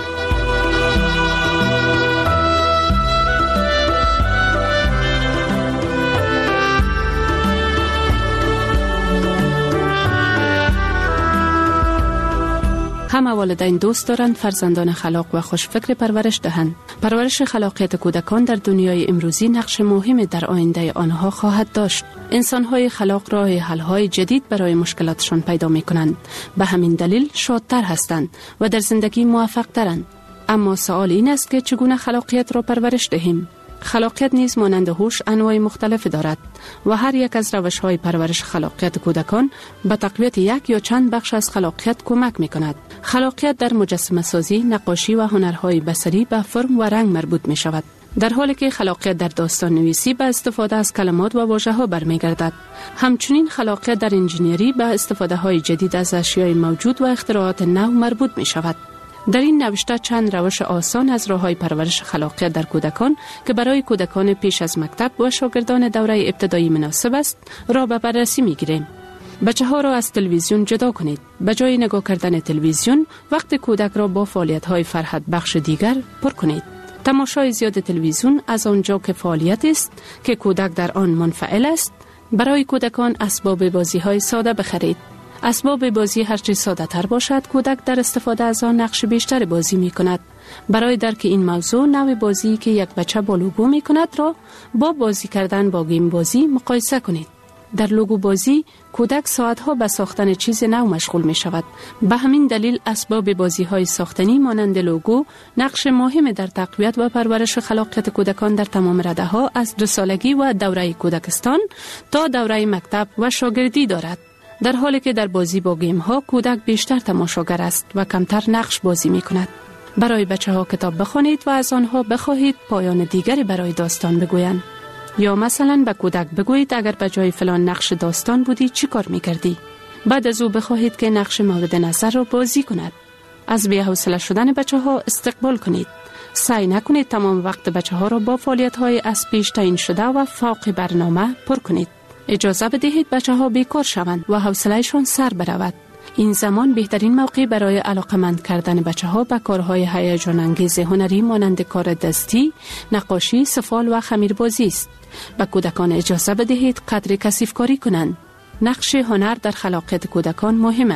همه والدین دوست دارند فرزندان خلاق و خوشفکر پرورش دهند. پرورش خلاقیت کودکان در دنیای امروزی نقش مهمی در آینده آنها خواهد داشت. انسان‌های خلاق راه حل‌های جدید برای مشکلاتشان پیدا می‌کنند. به همین دلیل شادتر هستند و در زندگی موفق‌ترند. اما سوال این است که چگونه خلاقیت را پرورش دهیم؟ خلاقیت نیز مانند هوش انواع مختلف دارد و هر یک از روش‌های پرورش خلاقیت کودکان به تقویت یک یا چند بخش از خلاقیت کمک می‌کند. خلاقیت در مجسمه سازی، نقاشی و هنرهای بصری به فرم و رنگ مربوط می‌شود، در حالی که خلاقیت در داستان نویسی به استفاده از کلمات و واژه‌ها برمیگردد. همچنین خلاقیت در انجینری به استفاده‌های جدید از اشیاء موجود و اختراعات نو مربوط می‌شود. در این نوشته چند روش آسان از راه‌های پرورش خلاقیت در کودکان که برای کودکان پیش از مکتب و شاگردان دوره ابتدایی مناسب است را به بررسی می‌گیریم. بچه‌ها را از تلویزیون جدا کنید. به جای نگاه کردن تلویزیون، وقت کودک را با فعالیت‌های فرحت بخش دیگر پر کنید. تماشای زیاد تلویزیون از آنجا که فعالیت است که کودک در آن منفعل است، برای کودکان اسباب بازی‌های ساده بخرید. اسباب بازی هرچه ساده تر باشد کودک در استفاده از آن نقش بیشتر بازی می کند. برای درک این موضوع نوع بازی که یک بچه با لوگو می کند را با بازی کردن با گیم بازی مقایسه کنید. در لوگو بازی کودک ساعتها به ساختن چیز نو مشغول می شود. به همین دلیل اسباب بازی های ساختنی مانند لوگو نقش مهم در تقویت و پرورش خلاقیت کودکان در تمام رده ها از 2 سالگی و دوره کودکستان تا دوره مکتب و شاگردی دارد. در حالی که در بازی با گیم ها کودک بیشتر تماشاگر است و کمتر نقش بازی می کند. برای بچه ها کتاب بخوانید و از آنها بخواهید پایان دیگری برای داستان بگویند. یا مثلا به کودک بگویید اگر به جای فلان نقش داستان بودی چی کار می کردی؟ بعد از او بخواهید که نقش مورد نظر را بازی کند. از بی‌حوصله شدن بچه ها استقبال کنید. سعی نکنید تمام وقت بچه ها را با فعالیت های از پیش تعیین شده و فوق برنامه پر کنید. اجازه بدهید بچه ها بیکار شوند و حوصله‌شان سر برود. این زمان بهترین موقع برای علاقمند کردن بچه ها به کارهای هیجان انگیز هنری مانند کار دستی، نقاشی، سفال و خمیربازی است. به کودکان اجازه بدهید قدر کثیف کاری کنند. نقش هنر در خلاقیت کودکان مهم است.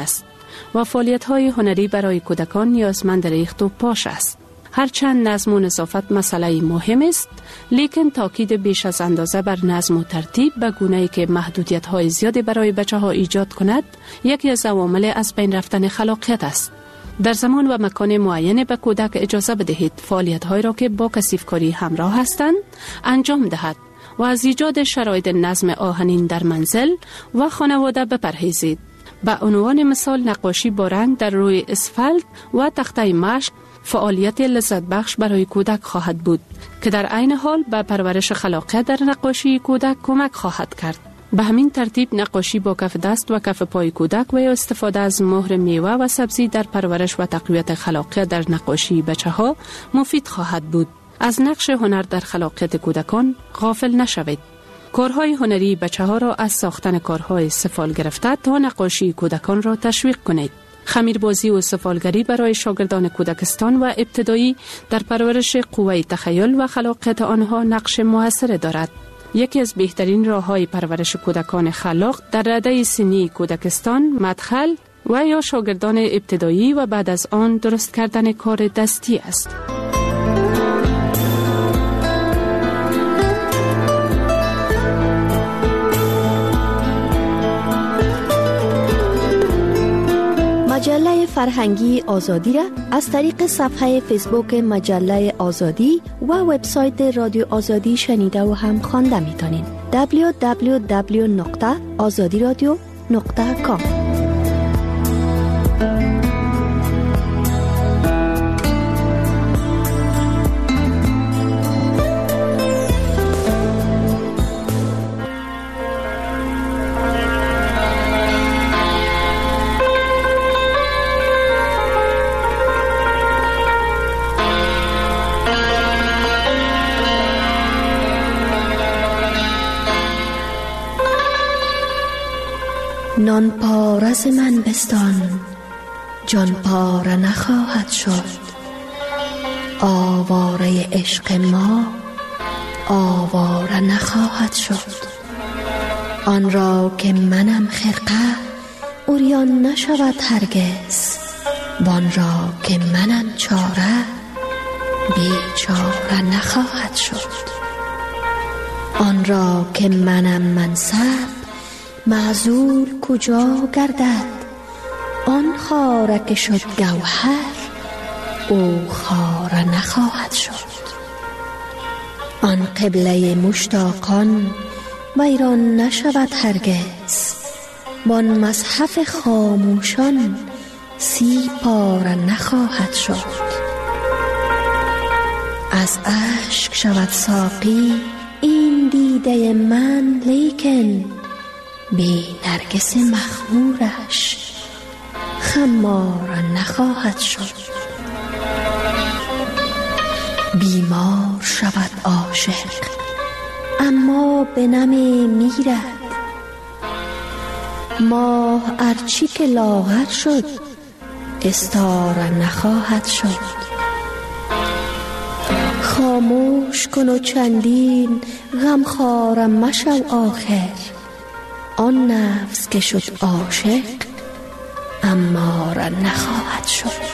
و فعالیت‌های هنری برای کودکان نیازمند ریخت و پاش است. هرچند نظم و نظافت مسئله مهم است، لیکن تاکید بیش از اندازه بر نظم و ترتیب به گونه‌ای که محدودیت‌های زیادی برای بچه‌ها ایجاد کند، یکی از عوامل از بین رفتن خلاقیت است. در زمان و مکان معین به کودک اجازه بدهید فعالیت‌هایی را که با کثیف‌کاری همراه هستند انجام دهد و از ایجاد شرایط نظم آهنین در منزل و خانواده بپرهیزید. به عنوان مثال نقاشی با رنگ در روی اسفالت و تخته مشق فعالیت لذت بخش برای کودک خواهد بود که در عین حال به پرورش خلاقیت در نقاشی کودک کمک خواهد کرد. به همین ترتیب نقاشی با کف دست و کف پای کودک و یا استفاده از مهر میوه و سبزی در پرورش و تقویت خلاقیت در نقاشی بچه‌ها مفید خواهد بود. از نقش هنر در خلاقیت کودکان غافل نشوید. کارهای هنری بچه‌ها را از ساختن کارهای سفال گرفته تا نقاشی کودکان را تشویق کنید. خمیربازی و سفالگری برای شاگردان کودکستان و ابتدایی در پرورش قوه تخیل و خلاقیت آنها نقش موثر دارد. یکی از بهترین راه‌های پرورش کودکان خلاق در رده سنی کودکستان، مدخل و یا شاگردان ابتدایی و بعد از آن درست کردن کار دستی است. مجله فرهنگی آزادی را از طریق صفحه فیسبوک مجله آزادی و وبسایت رادیو آزادی شنیده و هم خوانده می‌تونین. www.azadiradio.com نان پارس من بستان، جان پاره نخواهد شد. آواره عشق ما آواره نخواهد شد. آن را که منم خرقه عریان نشود هرگز. وان را که منم چاره بیچاره نخواهد شد. آن را که منم منصب معزول کجا گردد. آن خاره که شد گوهر او خاره نخواهد شد. آن قبله مشتاقان ویران نشود هرگز. وان مصحف خاموشان سی پاره نخواهد شد. از اشک شود ساقی این دیده من، لیکن بی نرگس مخمورش خمار نخواهد شد. بیمار شود عاشق اما به نمی میرد. ماه ارچی که لاغر شد استاره نخواهد شد. خاموش کن و چندین غمخوارم مشو آخر. آن نفس که شد عاشق اماره نخواهد شد.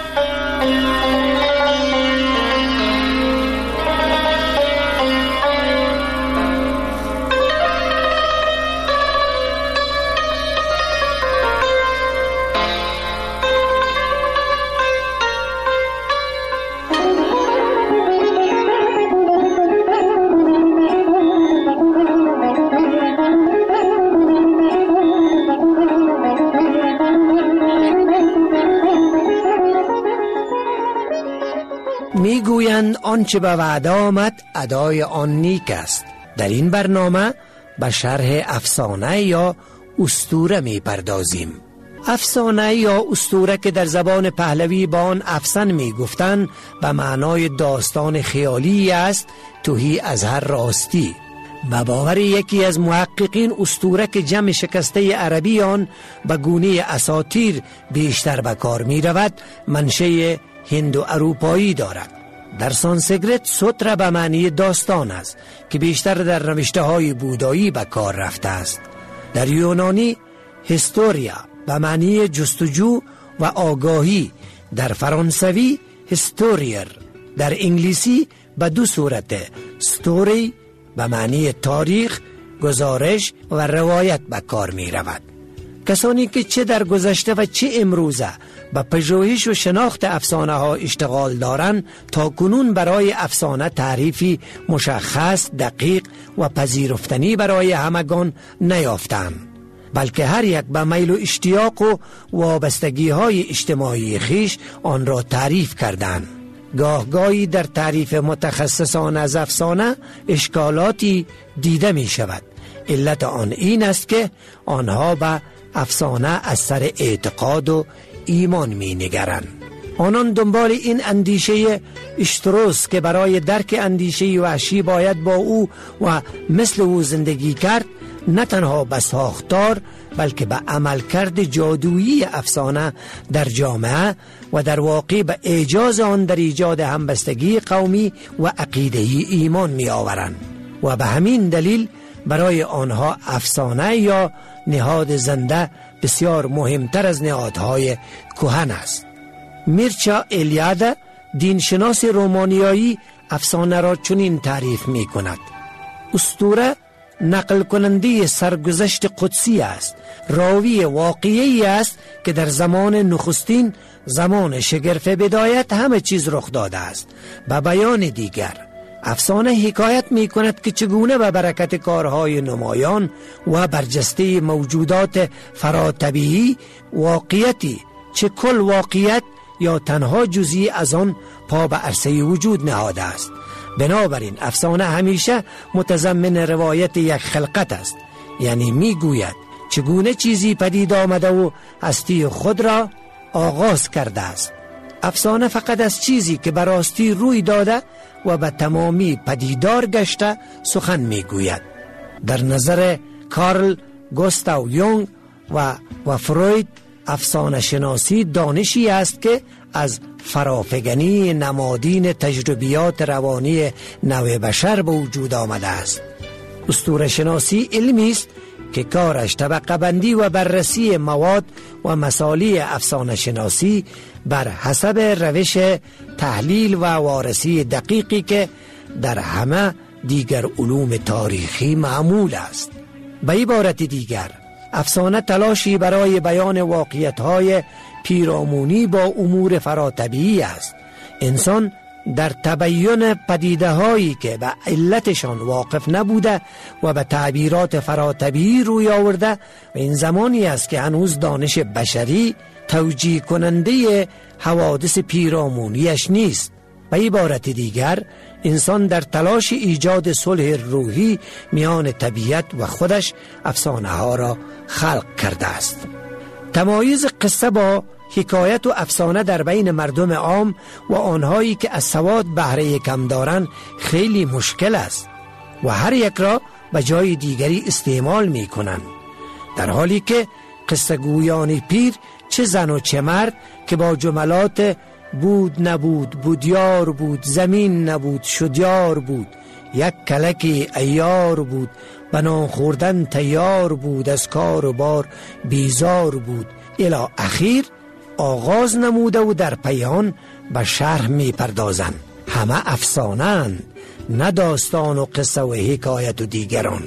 میگویند آنچه به وعده آمد ادای آن نیک است. در این برنامه به شرح افسانه یا اسطوره میپردازیم. افسانه یا اسطوره که در زبان پهلوی با آن افسان میگفتند به معنای داستان خیالی است تهی از هر راستی. به باور یکی از محققین اسطوره که جمع شکسته عربی آن به گونه اساطیر بیشتر به کار می رود منشأ هند و اروپایی دارد. در سانسکریت سوترا به معنی داستان است که بیشتر در نوشته های بودایی به کار رفته است. در یونانی هستوریا به معنی جستجو و آگاهی، در فرانسوی هیستوریر، در انگلیسی به دو صورت ستوری به معنی تاریخ، گزارش و روایت به کار می رود. کسانی که چه در گذشته و چه امروزه به پژوهش و شناخت افسانه ها اشتغال دارند تا کنون برای افسانه تعریفی مشخص، دقیق و پذیرفتنی برای همگان نیافتند، بلکه هر یک به میل و اشتیاق و وابستگی های اجتماعی خیش آن را تعریف کردند. گاهی در تعریف متخصصان از افسانه اشکالاتی دیده می شود. علت آن این است که آنها به افسانه از سر اعتقاد و ایمان می نگرند. آنان دنبال این اندیشه اشتروس که برای درک اندیشه وحشی باید با او و مثل او زندگی کرد، نه تنها به ساختار بلکه به عملکرد جادویی افسانه در جامعه و در واقع به اعجاز آن در ایجاد همبستگی قومی و عقیده‌ای ایمان می آورند و به همین دلیل برای آنها افسانه یا نهاد زنده بسیار مهمتر از نهادهای کهن است. میرچا الیاده، دینشناس رومانیایی، افسانه را چنین تعریف می کند: اسطوره نقل کننده سرگذشت قدسی است، راوی واقعی است که در زمان نخستین، زمان شگرف بدایت همه چیز رخ داده است. به بیان دیگر، افسانه حکایت می کند که چگونه به برکت کارهای نمایان و برجسته موجودات فراتبیعی واقعیتی، چه کل واقعیت یا تنها جزئی از آن، پا به عرصه وجود نهاده است. بنابراین افسانه همیشه متضمن روایت یک خلقت است، یعنی می گوید چگونه چیزی پدید آمده و هستی خود را آغاز کرده است. افسانه فقط از چیزی که براستی روی داده و به تمامی پدیدار گشته سخن می گوید. در نظر کارل گوستاو یونگ و فروید، افسانه شناسی دانشی است که از فرافگنی نمادین تجربیات روانی نوع بشر به وجود آمده است. اسطوره شناسی علمی است که کارش طبقه بندی و بررسی مواد و مسائل افسانه شناسی بر حسب روش تحلیل و وارسی دقیقی که در همه دیگر علوم تاریخی معمول است. به عبارت دیگر، افسانه تلاشی برای بیان واقعیت‌های پیرامونی با امور فراتبیعی است. انسان در تبیین پدیده هایی که به علتشان واقف نبوده و به تعبیرات فراتبیعی روی آورده و این زمانی است که هنوز دانش بشری توجیه کننده حوادث پیرامونیش نیست. به عبارت دیگر، انسان در تلاش ایجاد صلح روحی میان طبیعت و خودش افسانه ها را خلق کرده است. تمایز قصه با حکایت و افسانه در بین مردم عام و آنهایی که از سواد بهره کم دارند خیلی مشکل است و هر یک را به جای دیگری استعمال می کنند، در حالی که قصه گویان پیر، چه زن و چه مرد، که با جملات بود نبود، بودیار بود، زمین نبود شدیار بود، یک کلکی ایار بود، بنان خوردن تیار بود، از کار و بار بیزار بود، الی اخیر آغاز نموده و در پیان به شرح می پردازند. همه افسانه‌اند، نه داستان و قصه و حکایت و دیگران.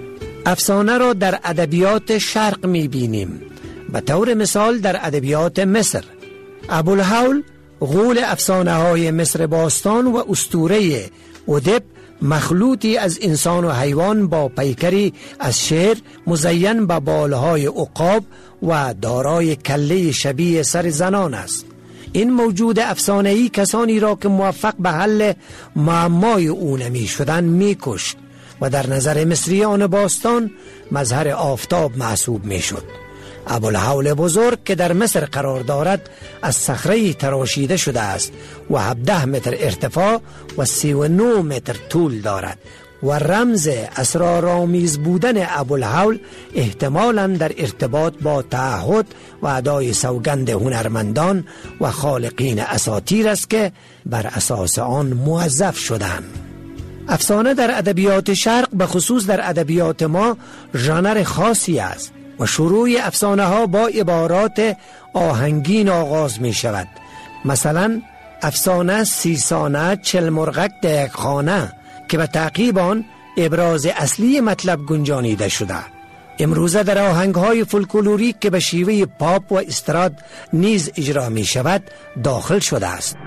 افسانه را در ادبیات شرق می بینیم. به طور مثال در ادبیات مصر، ابوالهول غول افسانه های مصر باستان و اسطوره اودپ، مخلوطی از انسان و حیوان با پیکری از شیر مزین به بالهای عقاب و دارای کله شبیه سر زنان است. این موجود افسانه‌ای کسانی را که موفق به حل معمای او نمی شدن می کشت و در نظر مصریان باستان مظهر آفتاب محسوب می شد. ابوالهول بزرگ که در مصر قرار دارد از صخره تراشیده شده است و 17 متر ارتفاع و 39 متر طول دارد و رمز اسرارآمیز بودن ابوالهول احتمالاً در ارتباط با تعهد و ادای سوگند هنرمندان و خالقین اساطیر است که بر اساس آن موظف شدند. افسانه در ادبیات شرق، به خصوص در ادبیات ما، ژانر خاصی است. و شروع افسانه ها با عبارات آهنگین آغاز می شود. مثلا افسانه 30 سانه 40 مرغک در یک خانه که به تعقیب آن ابراز اصلی مطلب گنجانیده شده. امروزه در آهنگ های فولکلوریک که به شیوه پاپ و استراد نیز اجرا می شود داخل شده است.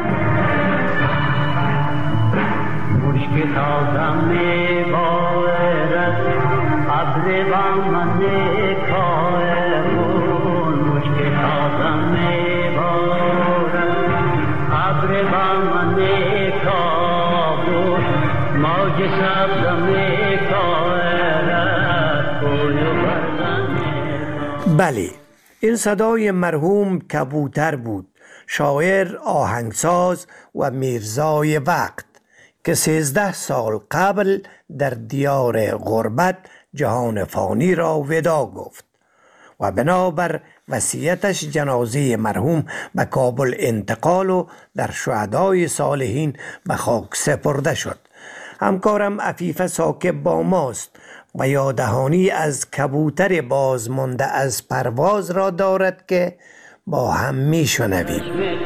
بله، این صدای مرحوم کبوتر بود، شاعر، آهنگساز و میرزای وقت که 13 سال قبل در دیار غربت جهان فانی را ودا گفت و بنابر وصیتش جنازه مرحوم به کابل انتقال و در شهدای صالحین به خاک سپرده شد. همکارم عفیفه ساکب با ماست و یادهانی از کبوتر بازمانده از پرواز را دارد که با هم می شنویم.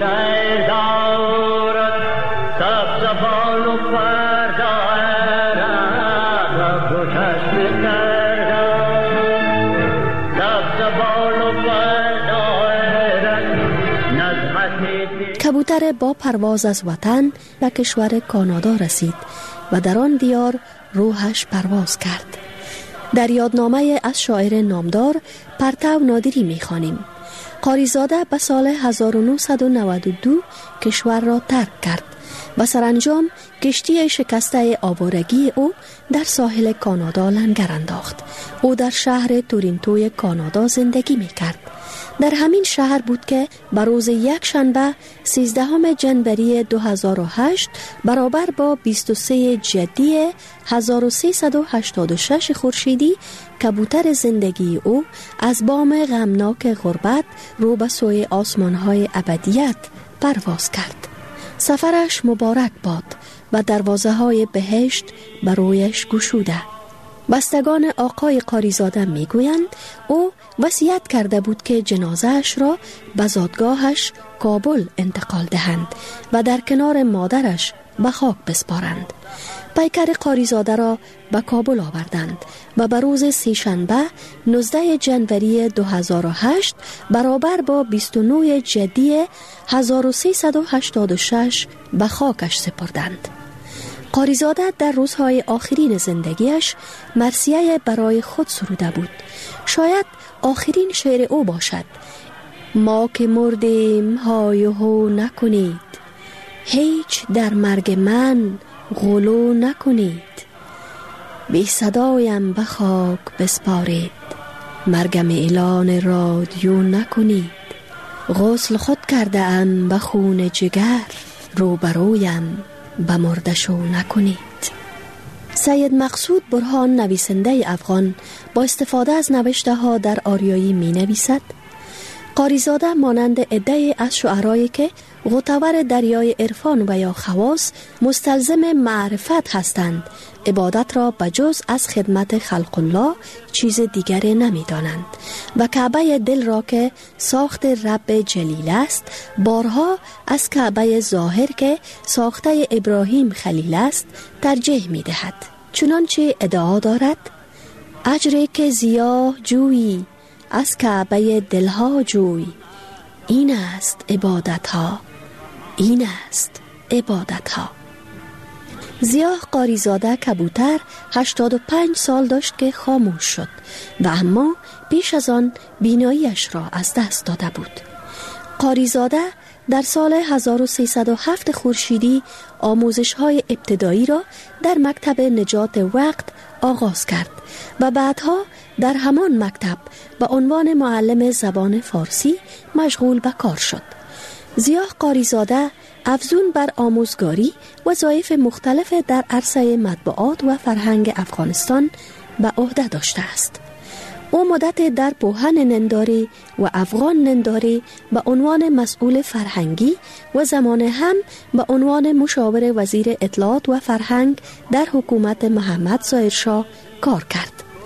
کبوتر با پرواز از وطن به کشور کانادا رسید و در آن دیار روحش پرواز کرد. در یادنامه از شاعر نامدار پرتو نادری می‌خوانیم. قاریزاده به سال 1992 کشور را ترک کرد و سرانجام کشتی شکسته آوارگی او در ساحل کانادا لنگر انداخت. او در شهر تورنتوی کانادا زندگی می‌کرد. در همین شهر بود که به روز یک شنبه 13 جنوری 2008 برابر با 23 جدی 1386 خورشیدی کبوتر زندگی او از بام غمناک غربت رو به سوی آسمان‌های ابدیت پرواز کرد. سفرش مبارک باد و دروازه‌های بهشت بر رویش گشوده. بستگان آقای قاریزاده میگویند او وصیت کرده بود که جنازه‌اش را به زادگاهش کابل انتقال دهند و در کنار مادرش به خاک بسپارند. پیکر قاریزاده را به کابل آوردند و به روز سه‌شنبه 19 جنوری 2008 برابر با 29 جدی 1386 به خاکش سپردند. قاریزاده در روزهای آخرین زندگیش مرثیه برای خود سروده بود. شاید آخرین شعر او باشد: ما که مردیم های و هو نکنید، هیچ در مرگ من غلو نکنید، بی صدایم به خاک بسپارید، مرگم اعلان رادیو نکنید، غسل خود کرده ام به خون جگر، روبرویم به مردشو نکنید. سید مقصود برهان نویسنده افغان با استفاده از نوشته ها در آریایی می نویسد: قاریزاده مانند عده‌ای از شعرایی که غوطه‌ور دریای عرفان و یا خواص مستلزم معرفت هستند، عبادت را بجز از خدمت خلق الله چیز دیگری نمی دانند و کعبه دل را که ساخت رب جلیل است بارها از کعبه ظاهر که ساخته ابراهیم خلیل است ترجیح می دهد. چنانچه ادعا دارد: اجری که زیاه جویی از کعبه دلها جوی، این است عبادت ها، این است عبادت ها. ضیاء قاریزاده کبوتر 85 سال داشت که خاموش شد و اما پیش از آن بیناییش را از دست داده بود. قاریزاده در سال 1307 خورشیدی آموزش‌های ابتدایی را در مکتب نجات وقت آغاز کرد و بعدها در همان مکتب به عنوان معلم زبان فارسی مشغول به کار شد. ضیاء قاریزاده افزون بر آموزگاری وظایف مختلف در عرصه مطبوعات و فرهنگ افغانستان به عهده داشته است. او مدت در پوهن ننداری و افغان ننداری به عنوان مسئول فرهنگی و زمان هم به عنوان مشاور وزیر اطلاعات و فرهنگ در حکومت محمد ظاهرشاه کار کرد.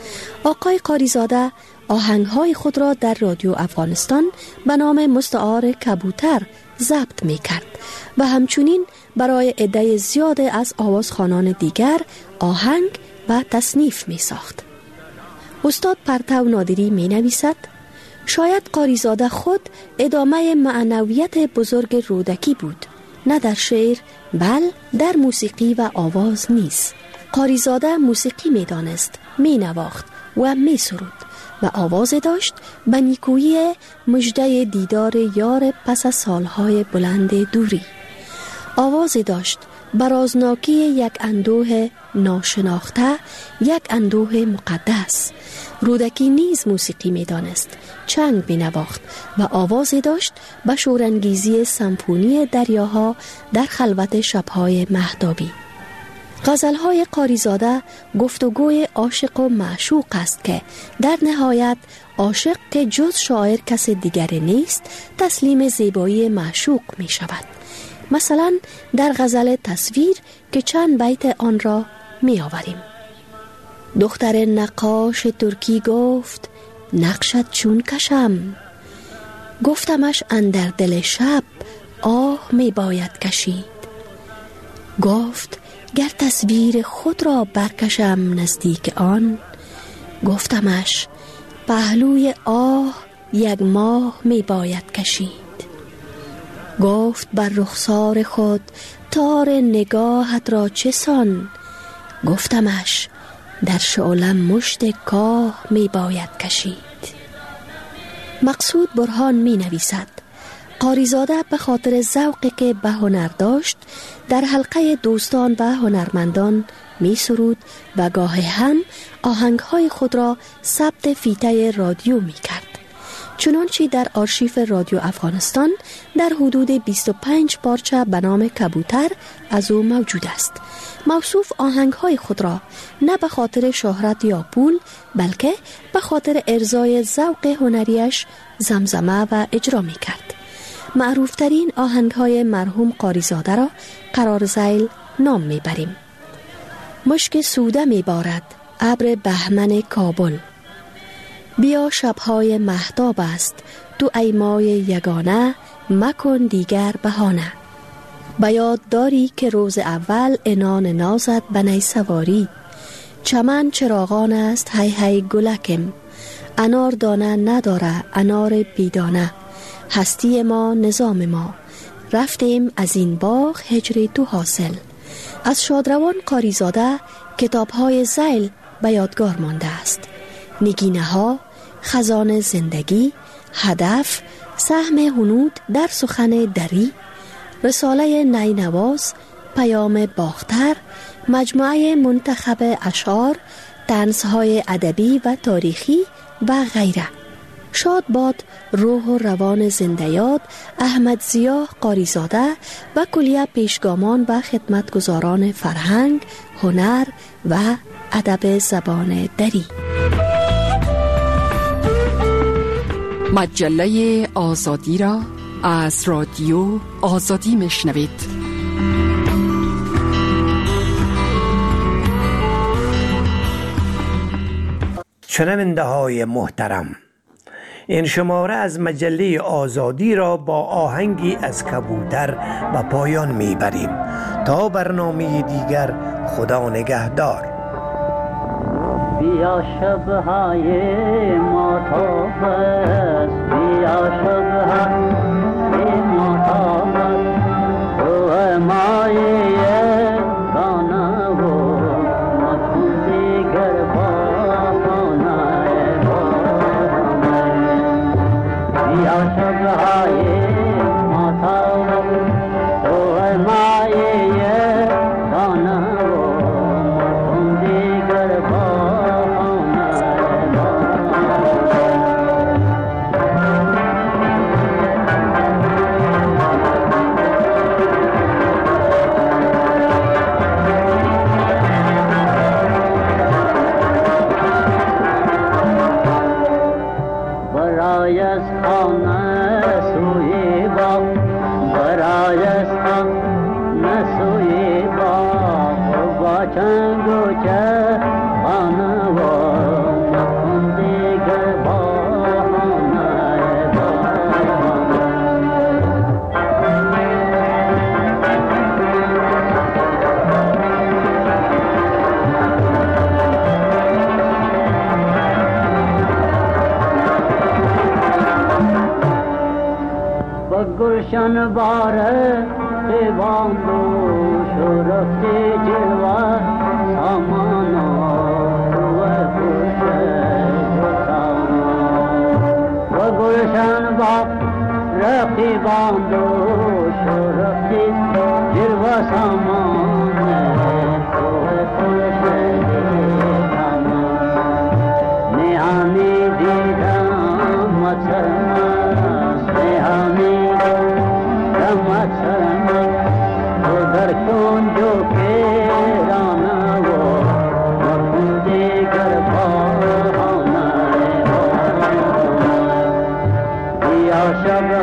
آقای قاریزاده آهنگ‌های خود را در رادیو افغانستان به نام مستعار کبوتر ضبط می‌کرد و همچنین برای عده زیاد از آوازخوانان دیگر آهنگ و تصنیف می‌ساخت. استاد پرتو نادری می‌نویسد: شاید قاریزاده خود ادامه معنویت بزرگ رودکی بود، نه در شعر بل در موسیقی و آواز نیز. قاریزاده موسیقی می‌دانست، می‌نواخت و می‌سرود و آواز داشت به نیکویی مژده دیدار یار پس از سالهای بلند دوری. آواز داشت برازناکی یک اندوه ناشناخته، یک اندوه مقدس. رودکی نیز موسیقی می دانست، چنگ می نواخت و آواز داشت به شورانگیزی سمفونی دریاها در خلوت شبهای مهتابی. غزلهای قاریزاده گفتگوی عاشق و معشوق است که در نهایت عاشق که جز شاعر کس دیگر نیست تسلیم زیبایی معشوق می شود. مثلا در غزل تصویر که چند بیت آن را می آوریم: دختر نقاش ترکی گفت نقشت چون کشم، گفتمش اندر دل شب آه می باید کشید. گفت گر تصویر خود را برکشم نزدیک آن، گفتمش پهلوی آه یک ماه می باید کشید. گفت بر رخسار خود تار نگاهت را چه سان، گفتمش در شعلم مشت کاه می باید کشید. مقصود برهان می نویسد: قاریزاده به خاطر ذوقی که به هنر داشت در حلقه دوستان و هنرمندان می سرود و گاه هم آهنگهای خود را ثبت فیته رادیو می کرد. چنانچه در آرشیف رادیو افغانستان در حدود 25 پارچه به نام کبوتر از او موجود است. موصوف آهنگهای خود را نه به خاطر شهرت یا پول بلکه به خاطر ارضای ذوق هنریش زمزمه و اجرا می کرد. معروفترین آهنگهای مرحوم قاریزاده را قرار ذیل نام می بریم: مشک سوده می بارد ابر بهمن کابل، بیا شبهای مهتاب است تو ای مای یگانه، مکن دیگر بهانه. بیاد داری که روز اول عنان نازد بنی سواری، چمن چراغان است هی هی گلکم، انار دانه نداره انار بیدانه، هستی ما نظام ما، رفتیم از این باغ هجر تو حاصل. از شادروان قاریزاده کتاب‌های ذیل به یادگار مانده است: نگینه ها، خزان زندگی، هدف، سهم هنود در سخن دری، رساله نینواز، پیام باختر، مجموعه منتخب اشعار، طنزهای ادبی و تاریخی و غیره. شاد باد روح و روان زنده یاد احمد ضیا قاریزاده و کلیه پیشگامان و خدمتگزاران فرهنگ، هنر و ادب زبان دری. مجله آزادی را از رادیو آزادی میشنوید. شنونده های محترم، این شماره از مجله آزادی را با آهنگی از کبوتر به پایان میبریم. تا برنامه دیگر، خدا نگهدار. بیا شبهای ماتاب است، بیا شبهای ماتاب است، تو مایه دانه و مکن دیگر بانه بیا شبهای ماتاب است، تو مایه دانه گلشن باره باندو شرفت جلوه سامانا و گلشن باب رفتی باندو شرفتی جلوه سامانه و نهانی دیدم مطرمه نهانی دیدم مطرمه تو در کنجو پیرانه و مکن دیگر بانه یا شب